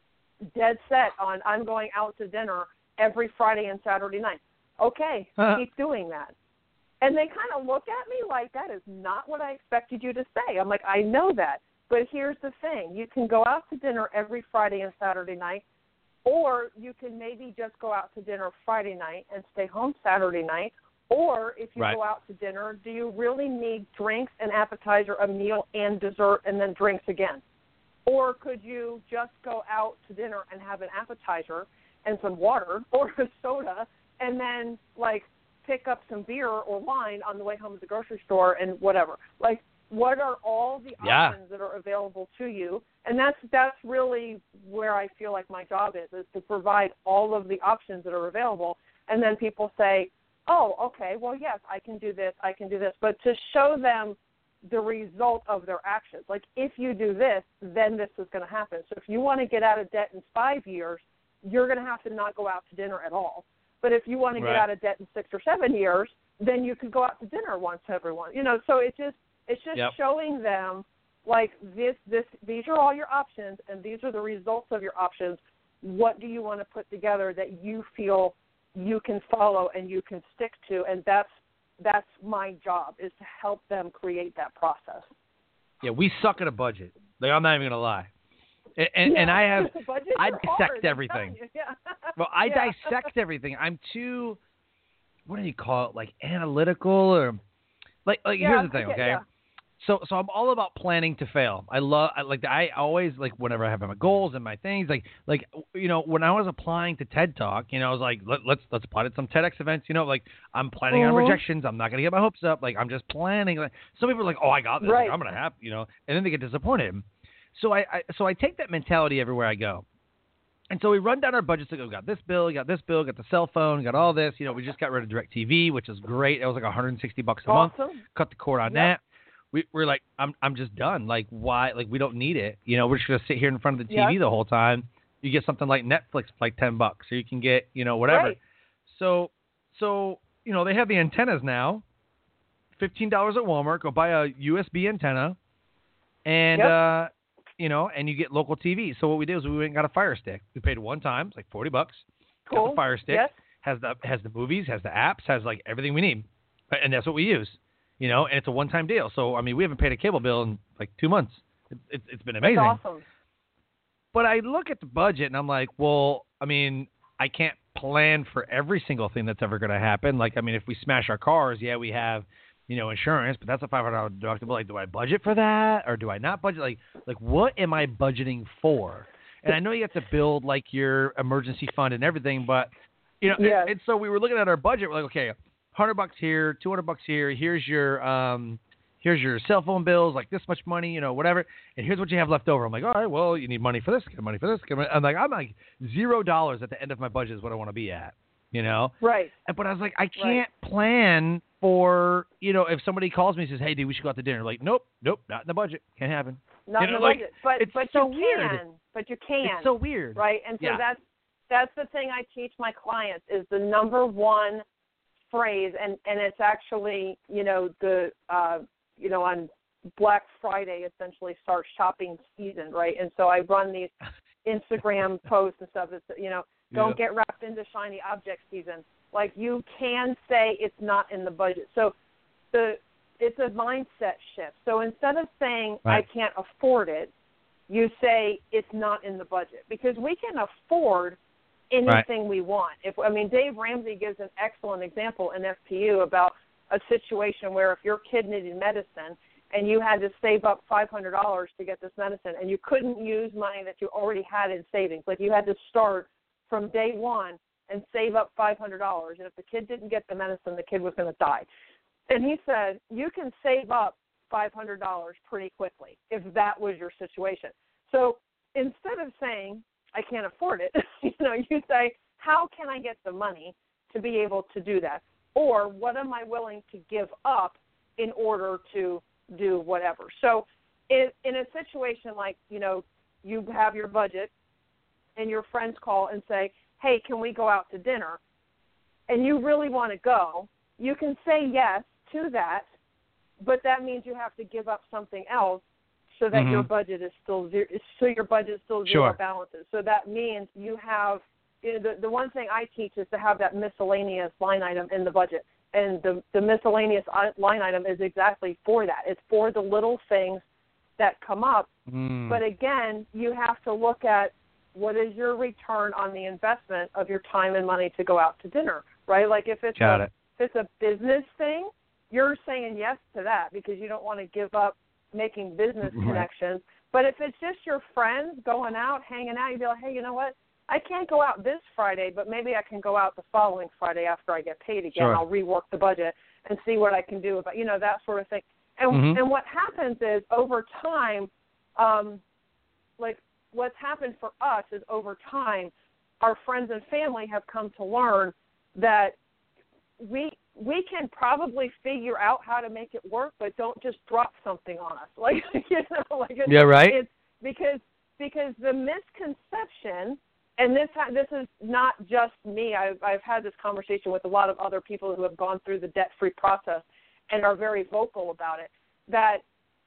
dead set on, I'm going out to dinner every Friday and Saturday night. Okay, Uh-huh. keep doing that. And they kind of look at me like, that is not what I expected you to say. I'm like, I know that. But here's the thing. You can go out to dinner every Friday and Saturday night, or you can maybe just go out to dinner Friday night and stay home Saturday night. Or if you Right. go out to dinner, do you really need drinks, an appetizer, a meal, and dessert, and then drinks again? Or could you just go out to dinner and have an appetizer and some water or a soda, and then, like, pick up some beer or wine on the way home to the grocery store and whatever? Like, what are all the Yeah. options that are available to you? And that's that's really where I feel like my job is, is to provide all of the options that are available. And then people say, oh, okay, well, yes, I can do this, I can do this. But to show them the result of their actions, like if you do this, then this is going to happen. So if you want to get out of debt in five years, you're going to have to not go out to dinner at all. But if you want to Right. get out of debt in six or seven years, then you could go out to dinner once every once. You know, so it just it's just Yep. showing them like this this these are all your options and these are the results of your options. What do you want to put together that you feel you can follow and you can stick to? And that's that's my job, is to help them create that process. Yeah, we suck at a budget. Like, I'm not even gonna lie. And and, Yeah. and I have Budgets I are dissect hard, I'm everything. telling you. Yeah. Well, I Yeah. dissect everything. I'm too, what do you call it? Like analytical or like like Yeah, here's the thing, I get- okay? yeah. So so I'm all about planning to fail. I love I, like I always like whenever I have my goals and my things like like you know when I was applying to TED Talk, you know I was like Let, let's let's apply to some TEDx events. You know like I'm planning on Mhm. rejections. I'm not gonna get my hopes up. Like I'm just planning. Like some people are like, oh I got this. Right. Like, I'm gonna have you know, and then they get disappointed. So I, I so I take that mentality everywhere I go. And so we run down our budgets. Like, we got this bill, we got this bill, got the cell phone, got all this. You know, we just got rid of DirecTV, which is great. It was like one hundred sixty bucks a month. Awesome. Cut the cord on Yep. that. We, we're like, I'm I'm just done. Like, why? Like, we don't need it. You know, we're just gonna sit here in front of the T V Yep. the whole time. You get something like Netflix for like ten bucks, or you can get, you know, whatever. Right. So, so you know, they have the antennas now. Fifteen dollars at Walmart. Go buy a U S B antenna, and Yep. uh, you know, and you get local T V. So what we did is we went and got a Fire Stick. We paid one time, it's like forty bucks. Got Cool. the Fire Stick. Yes. Has the has the movies, has the apps, has like everything we need, and that's what we use. You know, and it's a one-time deal. So I mean, we haven't paid a cable bill in like two months. It, it, it's been amazing. That's awesome. But I look at the budget and I'm like, well, I mean, I can't plan for every single thing that's ever going to happen. Like, I mean, if we smash our cars, yeah, we have, you know, insurance, but that's a five hundred dollars deductible. Like, do I budget for that or do I not budget? Like, like what am I budgeting for? And I know you have to build like your emergency fund and everything, but you know, Yes. and, and so we were looking at our budget. We're like, okay, one hundred bucks here, two hundred bucks here. Here's your, um, here's your cell phone bills, like this much money, you know, whatever, and here's what you have left over. I'm like, all right, well, you need money for this, get money for this. Get money. I'm like, I'm like zero dollars at the end of my budget is what I want to be at, you know? Right. And, but I was like, I Right. can't plan for, you know, if somebody calls me and says, hey, dude, we should go out to dinner. Like, nope, nope, not in the budget. Can't happen. Not you in know, the like, budget, but it's but so you weird. can, but you can. It's so weird, right? And so yeah. that's that's the thing I teach my clients is the number one phrase, and and it's actually you know the uh, you know on Black Friday essentially starts shopping season, right? And so I run these Instagram posts and stuff. It's, you know, don't yeah. get wrapped into shiny object season. Like you can say it's not in the budget. So the it's a mindset shift. So instead of saying right. I can't afford it, you say it's not in the budget because we can afford anything right. we want. If I mean, Dave Ramsey gives an excellent example in F P U about a situation where if your kid needed medicine and you had to save up five hundred dollars to get this medicine and you couldn't use money that you already had in savings, like you had to start from day one and save up five hundred dollars, and if the kid didn't get the medicine, the kid was going to die. And he said, you can save up five hundred dollars pretty quickly if that was your situation. So instead of saying, I can't afford it, you know, you say, how can I get the money to be able to do that? Or what am I willing to give up in order to do whatever? So in, in a situation like, you know, you have your budget and your friends call and say, hey, can we go out to dinner? And you really want to go, you can say yes to that, but that means you have to give up something else so that mm-hmm. your budget is still zero, so your budget is still zero sure. balances. So that means you have you know, the the one thing I teach is to have that miscellaneous line item in the budget, and the the miscellaneous line item is exactly for that. It's for the little things that come up. Mm. But again, you have to look at what is your return on the investment of your time and money to go out to dinner, right? Like if it's Got a, it. if it's a business thing, you're saying yes to that because you don't want to give up making business right. connections. But if it's just your friends going out, hanging out, you'd be like, hey, you know what? I can't go out this Friday, but maybe I can go out the following Friday after I get paid again. Sure. I'll rework the budget and see what I can do about, you know, that sort of thing. And mm-hmm. and what happens is over time, um, like what's happened for us is over time, our friends and family have come to learn that we we can probably figure out how to make it work, but don't just drop something on us. Like you know, like it's, yeah, right. It's because because the misconception, and this this is not just me. I've I've had this conversation with a lot of other people who have gone through the debt-free process and are very vocal about it. That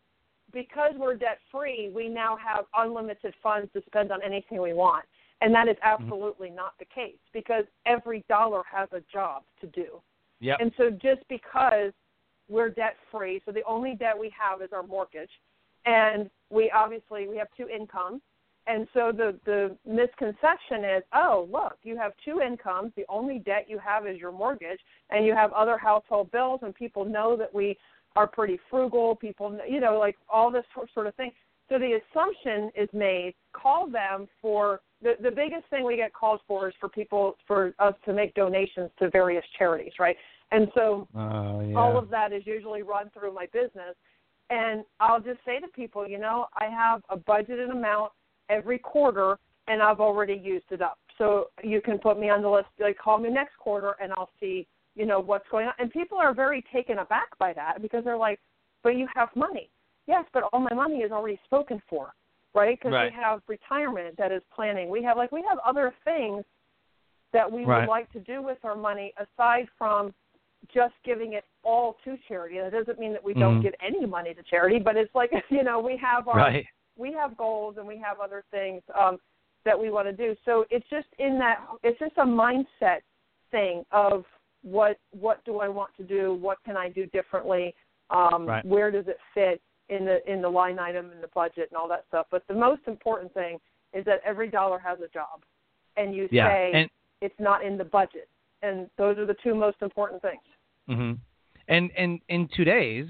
because we're debt-free, we now have unlimited funds to spend on anything we want. And that is absolutely mm-hmm. not the case because every dollar has a job to do. Yep. And so just because we're debt-free, so the only debt we have is our mortgage, and we obviously we have two incomes, and so the, the misconception is, oh, look, you have two incomes, the only debt you have is your mortgage, and you have other household bills, and people know that we are pretty frugal, people, you know, like all this sort of thing. So the assumption is made, call them for, the, the biggest thing we get called for is for people, for us to make donations to various charities, right? And so uh, yeah. all of that is usually run through my business. And I'll just say to people, you know, I have a budgeted amount every quarter, and I've already used it up. So you can put me on the list, like call me next quarter, and I'll see, you know, what's going on. And people are very taken aback by that because they're like, but you have money. Yes, but all my money is already spoken for, right? Because right. we have retirement that is planning. We have, like, we have other things that we right. would like to do with our money aside from just giving it all to charity. And it doesn't mean that we mm-hmm. don't give any money to charity, but it's like, you know, we have our, right. we have goals and we have other things um, that we want to do. So it's just in that, it's just a mindset thing of what what do I want to do? What can I do differently? Um, right. Where does it fit in the in the line item and the budget and all that stuff? But the most important thing is that every dollar has a job, and you yeah. say and, it's not in the budget, and those are the two most important things. Mm-hmm. And and in two days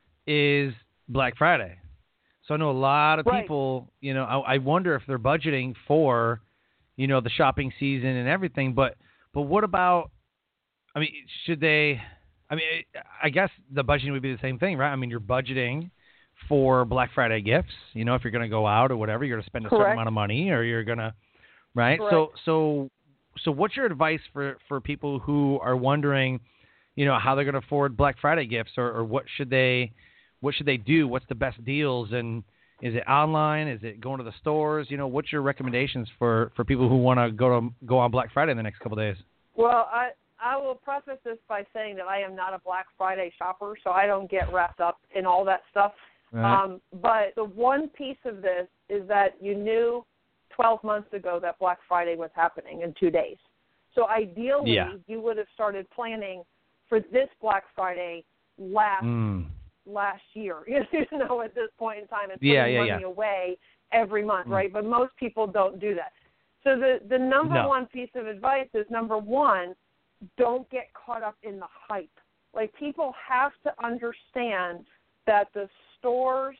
is Black Friday, so I know a lot of right. people. You know, I, I wonder if they're budgeting for, you know, the shopping season and everything. But but what about? I mean, should they? I I mean, I guess the budgeting would be the same thing, right? I mean, you're budgeting for Black Friday gifts. You know, if you're going to go out or whatever, you're going to spend a Correct. certain amount of money, or you're going to, right? Correct. So, so, so, what's your advice for, for people who are wondering, you know, how they're going to afford Black Friday gifts, or, or what should they, what should they do? What's the best deals? And is it online? Is it going to the stores? You know, what's your recommendations for, for people who want to go to go on Black Friday in the next couple of days? Well, I I will preface this by saying that I am not a Black Friday shopper, so I don't get wrapped up in all that stuff. Right. Um, but the one piece of this is that you knew twelve months ago that Black Friday was happening in two days. So ideally, Yeah. you would have started planning for this Black Friday last Mm. last year, you know, at this point in time, and putting Yeah, yeah, money yeah. away every month, Mm. right? But most people don't do that. So the, the number No. one piece of advice is, number one, don't get caught up in the hype. Like, people have to understand that the store's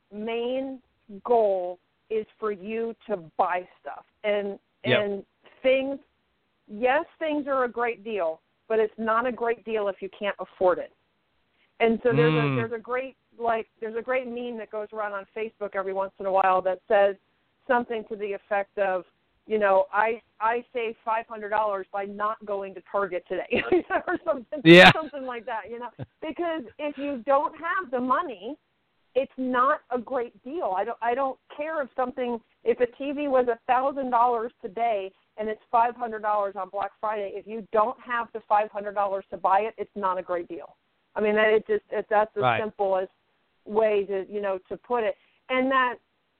main goal is for you to buy stuff. And Yep. and things, yes, things are a great deal, but it's not a great deal if you can't afford it. And so there's Mm. a there's a great like there's a great meme that goes around on Facebook every once in a while that says something to the effect of, you know, I I saved five hundred dollars by not going to Target today, or something, Yeah. something like that, you know. Because if you don't have the money, it's not a great deal. I don't I don't care if something if a T V was a thousand dollars today and it's five hundred dollars on Black Friday. If you don't have the five hundred dollars to buy it, it's not a great deal. I mean, that it just it, that's the Right. simplest way to you know to put it, and that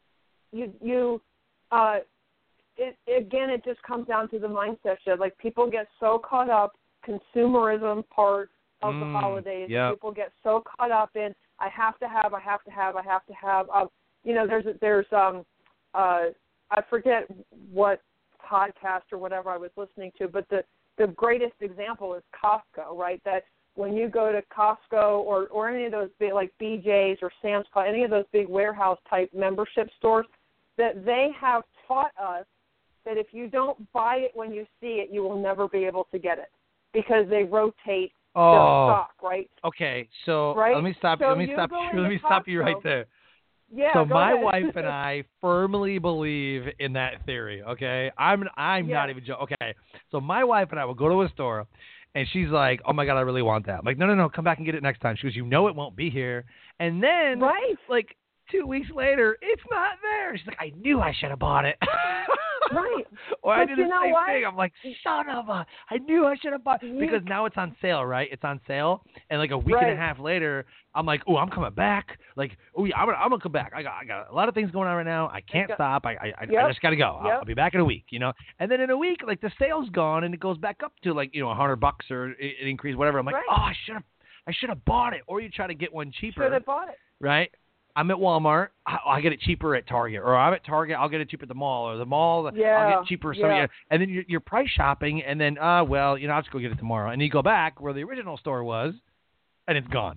you you. Uh, It, again, it just comes down to the mindset shift. Like, people get so caught up, consumerism part of Mm, the holidays. yep. People get so caught up in, I have to have, I have to have, I have to have. Um, you know, there's, there's, um, uh, I forget what podcast or whatever I was listening to, but the, the greatest example is Costco, right? That when you go to Costco or, or any of those big, like B J's or Sam's Club, any of those big warehouse type membership stores, that they have taught us that if you don't buy it when you see it, you will never be able to get it because they rotate Oh. their stock, right? Okay, so Right? let me stop. So let me you stop. go Let into me stop you right Costco. there. Yeah. so go my ahead. wife and I firmly believe in that theory. Okay, I'm I'm not Yes. even joking. Okay, so my wife and I will go to a store, and she's like, "Oh my God, I really want that." I'm like, "No, no, no, come back and get it next time." She goes, "You know it won't be here," and then Right. like two weeks later, it's not there. She's like, "I knew I should have bought it." Right. Or I But did you the know same what? thing. I'm like, son of a, I knew I should have bought You- because now it's on sale, right? It's on sale, and like a week and Right. a half later, I'm like, oh, I'm coming back. Like, oh yeah, I'm gonna, I'm gonna come back. I got, I got a lot of things going on right now. I can't got- stop. I, I, I, I Yep. just gotta go. I'll, Yep. I'll be back in a week, you know. And then in a week, like the sale's gone, and it goes back up to like you know a hundred bucks or it, it increased, whatever. I'm like, Right. oh, I should have, I should have bought it. Or you try to get one cheaper, Should have bought it. right? I'm at Walmart. I, I get it cheaper at Target, or I'm at Target. I'll get it cheaper at the mall, or the mall. I'll Yeah, get it cheaper. Some, yeah. and then you're, you're price shopping, and then uh, well, you know, I'll just go get it tomorrow. And you go back where the original store was, and it's gone.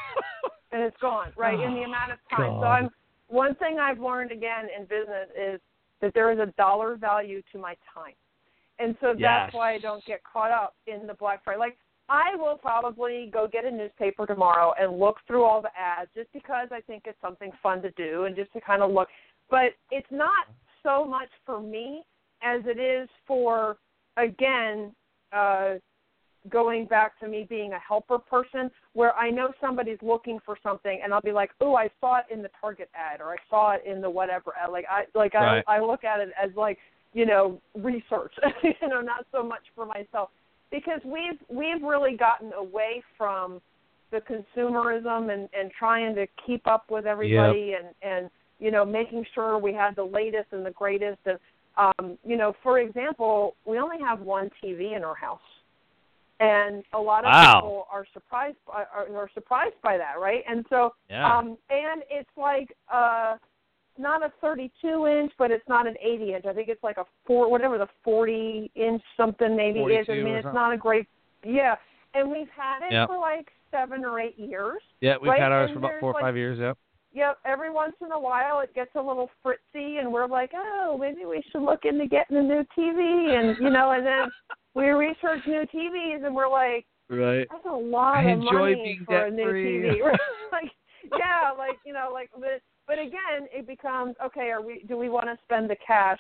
And it's gone, right, in the Oh, amount of time. So God. I'm one thing I've learned again in business is that there is a dollar value to my time. And so that's Yes. why I don't get caught up in the Black Friday. Like, I will probably go get a newspaper tomorrow and look through all the ads just because I think it's something fun to do and just to kind of look. But it's not so much for me as it is for, again, uh, going back to me being a helper person, where I know somebody's looking for something, and I'll be like, "Oh, I saw it in the Target ad, or I saw it in the whatever ad." Like I like Right. I I look at it as like you know research, you know, not so much for myself, because we've we've really gotten away from the consumerism and and trying to keep up with everybody and and you know making sure we had the latest and the greatest. And um, you know, for example, we only have one T V in our house. And a lot of Wow. people are surprised by, are, are surprised by that, right? And so, Yeah. um, and it's like uh, not a thirty-two inch, but it's not an eighty inch. I think it's like a four, whatever the forty inch something maybe is. I forty-two mean, or it's something. not a great, yeah. And we've had it Yep. for like seven or eight years. Yeah, we've right? had ours And for about there's, four or like, five years. Yep. Yep, every once in a while it gets a little fritzy, and we're like, oh, maybe we should look into getting a new T V, and you know, and then we research new T Vs, and we're like, Right. That's a lot I of enjoy money being for a new debt-free. T V. like, yeah, like you know, like but but again, it becomes okay. Are we? Do we want to spend the cash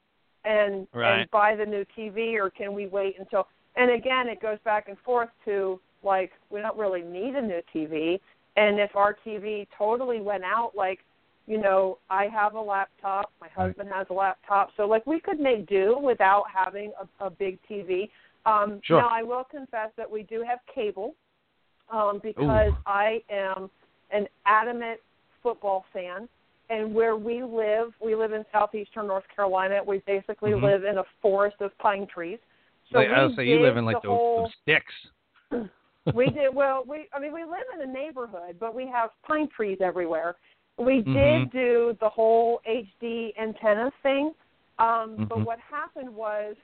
and Right. and buy the new T V, or can we wait until? And again, it goes back and forth to like we don't really need a new T V, and if our T V totally went out, like you know, I have a laptop, my husband has a laptop, so like we could make do without having a, a big T V. Um, Sure. Now, I will confess that we do have cable um, because Ooh. I am an adamant football fan. And where we live, we live in southeastern North Carolina. We basically Mm-hmm. live in a forest of pine trees. So like, we I was say you live in like the those, whole, those sticks. we did well. We I mean we live in a neighborhood, but we have pine trees everywhere. We Mm-hmm. did do the whole H D antenna thing, um, Mm-hmm. but what happened was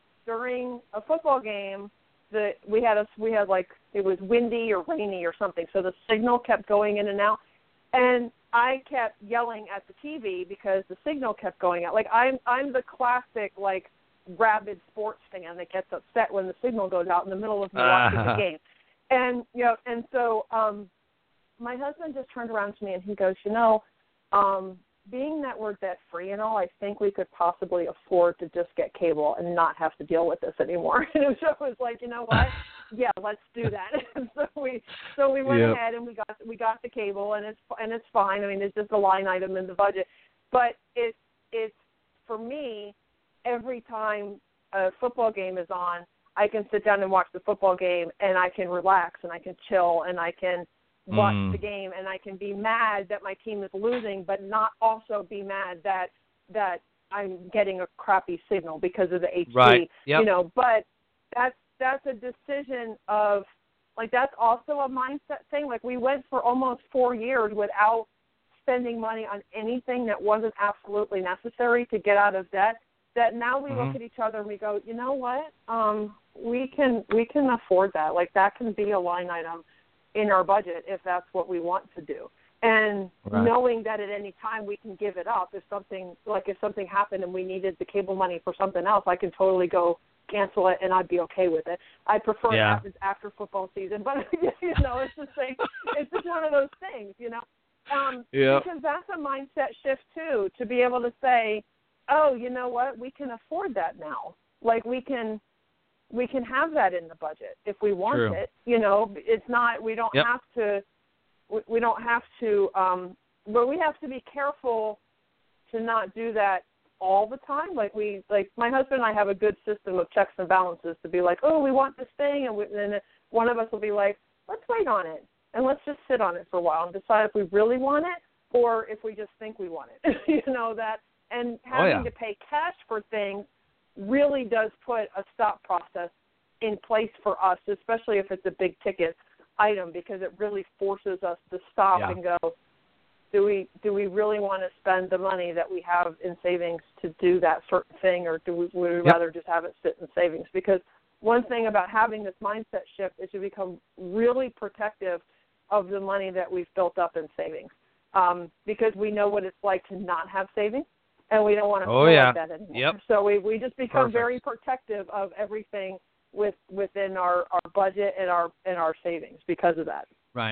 during a football game, the we had a we had like it was windy or rainy or something, so the signal kept going in and out, and I kept yelling at the T V because the signal kept going out. Like I'm I'm the classic like rabid sports fan that gets upset when the signal goes out in the middle of me watching Uh-huh. the game, and you know and so um, my husband just turned around to me and he goes, you know. Um, being that we're debt free and all, I think we could possibly afford to just get cable and not have to deal with this anymore. And so it was like, you know what? Yeah, let's do that. And so we so we went Yep. ahead and we got we got the cable and it's and it's fine. I mean, it's just a line item in the budget, but it's it's for me every time a football game is on, I can sit down and watch the football game and I can relax and I can chill and I can watch Mm. the game, and I can be mad that my team is losing, but not also be mad that that I'm getting a crappy signal because of the H D. Right. Yep. You know, but that's that's a decision of like that's also a mindset thing. Like we went for almost four years without spending money on anything that wasn't absolutely necessary to get out of debt. That now we Mm-hmm. look at each other and we go, you know what? Um, we can we can afford that. Like that can be a line item in our budget if that's what we want to do. And Right. knowing that at any time we can give it up if something like if something happened and we needed the cable money for something else, I can totally go cancel it and I'd be okay with it. I prefer Yeah. it happens after football season, but you know, it's just like it's just one of those things, you know. Um Yeah. because that's a mindset shift too, to be able to say, oh, you know what, we can afford that now. Like we can we can have that in the budget if we want True. it. You know, it's not, we don't Yep. have to, we, we don't have to, um, but we have to be careful to not do that all the time. Like we, like my husband and I have a good system of checks and balances to be like, oh, we want this thing. And, we, and then one of us will be like, let's wait on it and let's just sit on it for a while and decide if we really want it or if we just think we want it. You know, that, and having Oh, yeah. to pay cash for things really does put a stop process in place for us, especially if it's a big ticket item, because it really forces us to stop Yeah. and go, do we do we really want to spend the money that we have in savings to do that certain thing, or do we would we Yep. rather just have it sit in savings? Because one thing about having this mindset shift is you become really protective of the money that we've built up in savings, um, because we know what it's like to not have savings. And we don't want to Oh, feel yeah. like that anymore. Yep. So we, we just become Perfect. very protective of everything with within our, our budget and our and our savings because of that. Right.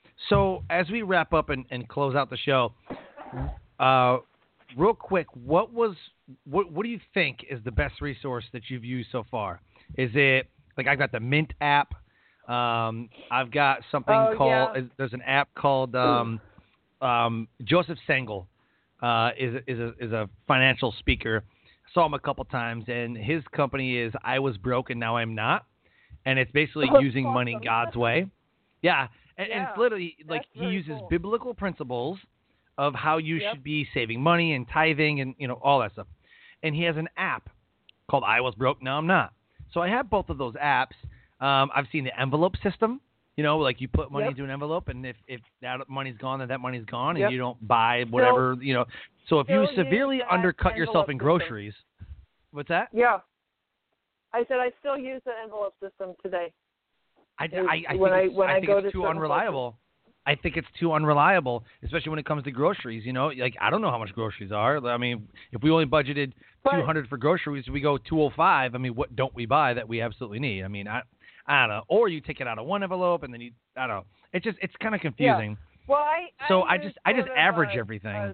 So as we wrap up and, and close out the show, uh, real quick, what was what what do you think is the best resource that you've used so far? Is it like I've got the Mint app? Um, I've got something Oh, called yeah. there's an app called um, um, Joseph Sengel. Uh, is is a is a financial speaker. Saw him a couple times, and his company is I Was Broke and Now I'm Not, and it's basically Oh, using money awesome. God's way. Yeah, and, and Yeah, it's literally like that's he very uses cool. biblical principles of how you Yep. should be saving money and tithing and you know all that stuff. And he has an app called I Was Broke Now I'm Not. So I have both of those apps. Um, I've seen the envelope system. You know, like you put money Yep. into an envelope, and if, if that money's gone, then that money's gone, Yep. and you don't buy whatever, you know. So if you still severely use that undercut yourself envelope in system. groceries, what's that? Yeah. I said I still use the envelope system today. I, Is I, I when think, I- it's, when I I think go it's to too certain unreliable. I think it's too unreliable, especially when it comes to groceries. You know, like I don't know how much groceries are. I mean, if we only budgeted But- two hundred for groceries, we go two oh five. I mean, what don't we buy that we absolutely need? I mean, I I don't know. Or you take it out of one envelope and then you, I don't know. It's just, it's kind of confusing. Yeah. Well, I, so I, I just, I just average a, everything. A,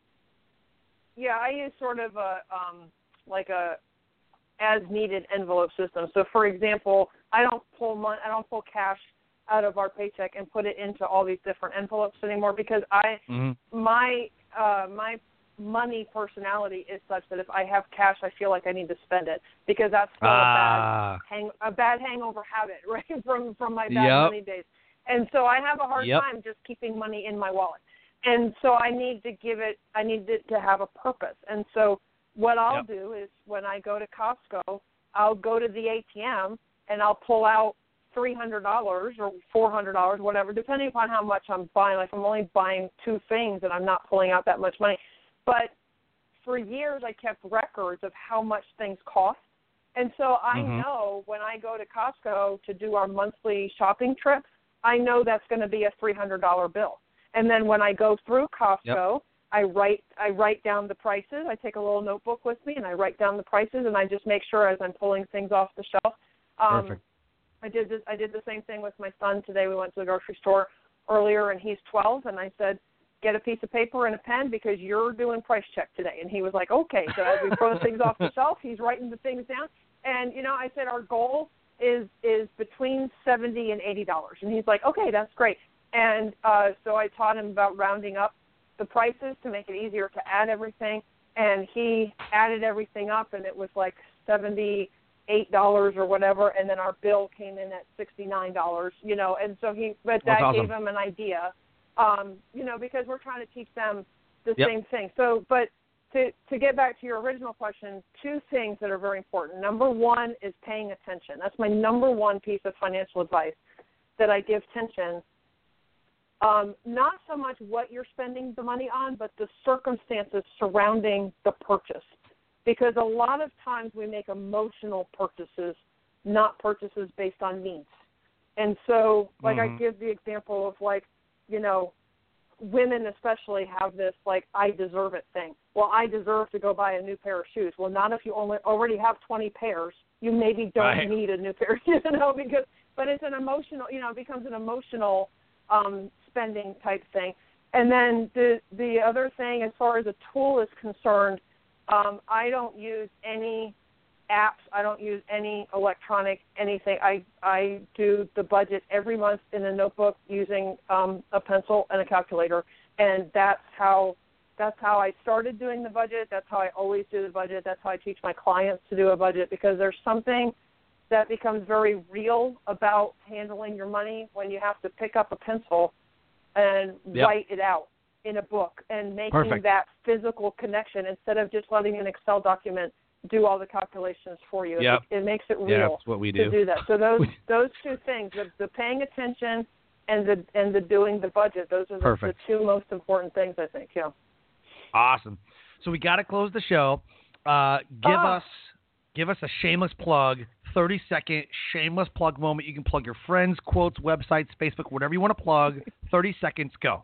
yeah, I use sort of a, um, like a as needed envelope system. So for example, I don't pull money, I don't pull cash out of our paycheck and put it into all these different envelopes anymore because I, mm-hmm. my, uh, my money personality is such that if I have cash, I feel like I need to spend it because that's still ah. a bad hang, a bad hangover habit, right? From, from my bad yep. money days. And so I have a hard yep. time just keeping money in my wallet. And so I need to give it, I need it to have a purpose. And so what I'll yep. do is when I go to Costco, I'll go to the A T M and I'll pull out three hundred dollars or four hundred dollars, whatever, depending upon how much I'm buying. Like if I'm only buying two things and I'm not pulling out that much money. But for years I kept records of how much things cost. And so I mm-hmm. know when I go to Costco to do our monthly shopping trip, I know that's going to be a three hundred dollars bill. And then when I go through Costco, yep. I write I write down the prices. I take a little notebook with me and I write down the prices, and I just make sure as I'm pulling things off the shelf. Um, Perfect. I did this. I did the same thing with my son today. We went to the grocery store earlier, and he's twelve, and I said, get a piece of paper and a pen because you're doing price check today. And he was like, okay. So as we throw things off the shelf, he's writing the things down. And, you know, I said our goal is is between seventy dollars and eighty dollars. And he's like, okay, that's great. And uh, so I taught him about rounding up the prices to make it easier to add everything. And he added everything up, and it was like seventy-eight dollars or whatever. And then our bill came in at sixty-nine dollars, you know. And so he, but that awesome. gave him an idea, um, you know, because we're trying to teach them the yep. same thing. So, but to, to get back to your original question, two things that are very important. Number one is paying attention. That's my number one piece of financial advice that I give attention. Um, not so much what you're spending the money on, but the circumstances surrounding the purchase. Because a lot of times we make emotional purchases, not purchases based on needs. And so, like mm-hmm. I give the example of like, you know, women especially have this like, I deserve it thing. Well, I deserve to go buy a new pair of shoes. Well, not if you only already have twenty pairs. You maybe don't right. need a new pair, you know, because, but it's an emotional, you know, it becomes an emotional um, spending type thing. And then the the other thing, as far as a tool is concerned, um, I don't use any apps. I don't use any electronic anything. I I do the budget every month in a notebook using um, a pencil and a calculator, and that's how that's how I started doing the budget. That's how I always do the budget. That's how I teach my clients to do a budget, because there's something that becomes very real about handling your money when you have to pick up a pencil and yep. write it out in a book and making Perfect. that physical connection instead of just letting an Excel document do all the calculations for you. Yep. It, it makes it real yeah, that's what we do. to do that. So those those two things, the, the paying attention and the and the doing the budget, those are the, the two most important things, I think. Yeah. Awesome. So we got to close the show. Uh, give oh. us give us a shameless plug, thirty second shameless plug moment. You can plug your friends, quotes, websites, Facebook, whatever you want to plug. thirty seconds, go.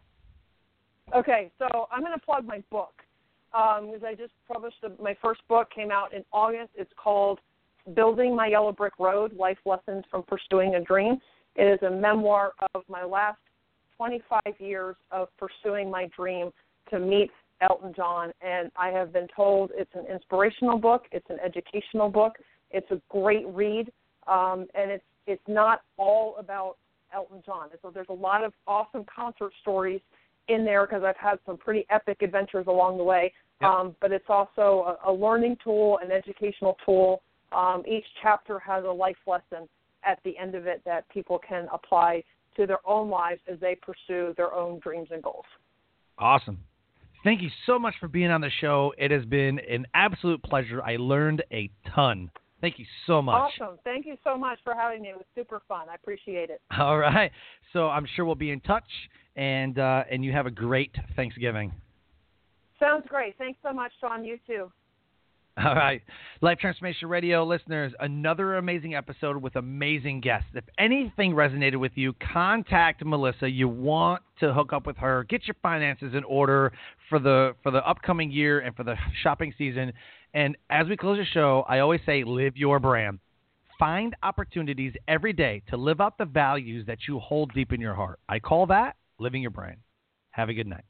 Okay, so I'm going to plug my book because um, I just published a, my first book, came out in August. It's called Building My Yellow Brick Road, Life Lessons from Pursuing a Dream. It is a memoir of my last twenty-five years of pursuing my dream to meet Elton John, and I have been told it's an inspirational book, it's an educational book, it's a great read, um, and it's it's not all about Elton John. So there's a lot of awesome concert stories in there because I've had some pretty epic adventures along the way, yep. um, but it's also a, a learning tool, an educational tool. Um, each chapter has a life lesson at the end of it that people can apply to their own lives as they pursue their own dreams and goals. Awesome. Thank you so much for being on the show. It has been an absolute pleasure. I learned a ton. Thank you so much. Awesome. Thank you so much for having me. It was super fun. I appreciate it. All right. So I'm sure we'll be in touch, and uh, and you have a great Thanksgiving. Sounds great. Thanks so much, Sean. You too. All right. Life Transformation Radio listeners, another amazing episode with amazing guests. If anything resonated with you, contact Melissa. You want to hook up with her. Get your finances in order for the for the upcoming year and for the shopping season. And as we close the show, I always say, live your brand. find opportunities every day to live out the values that you hold deep in your heart. I call that living your brain. Have a good night.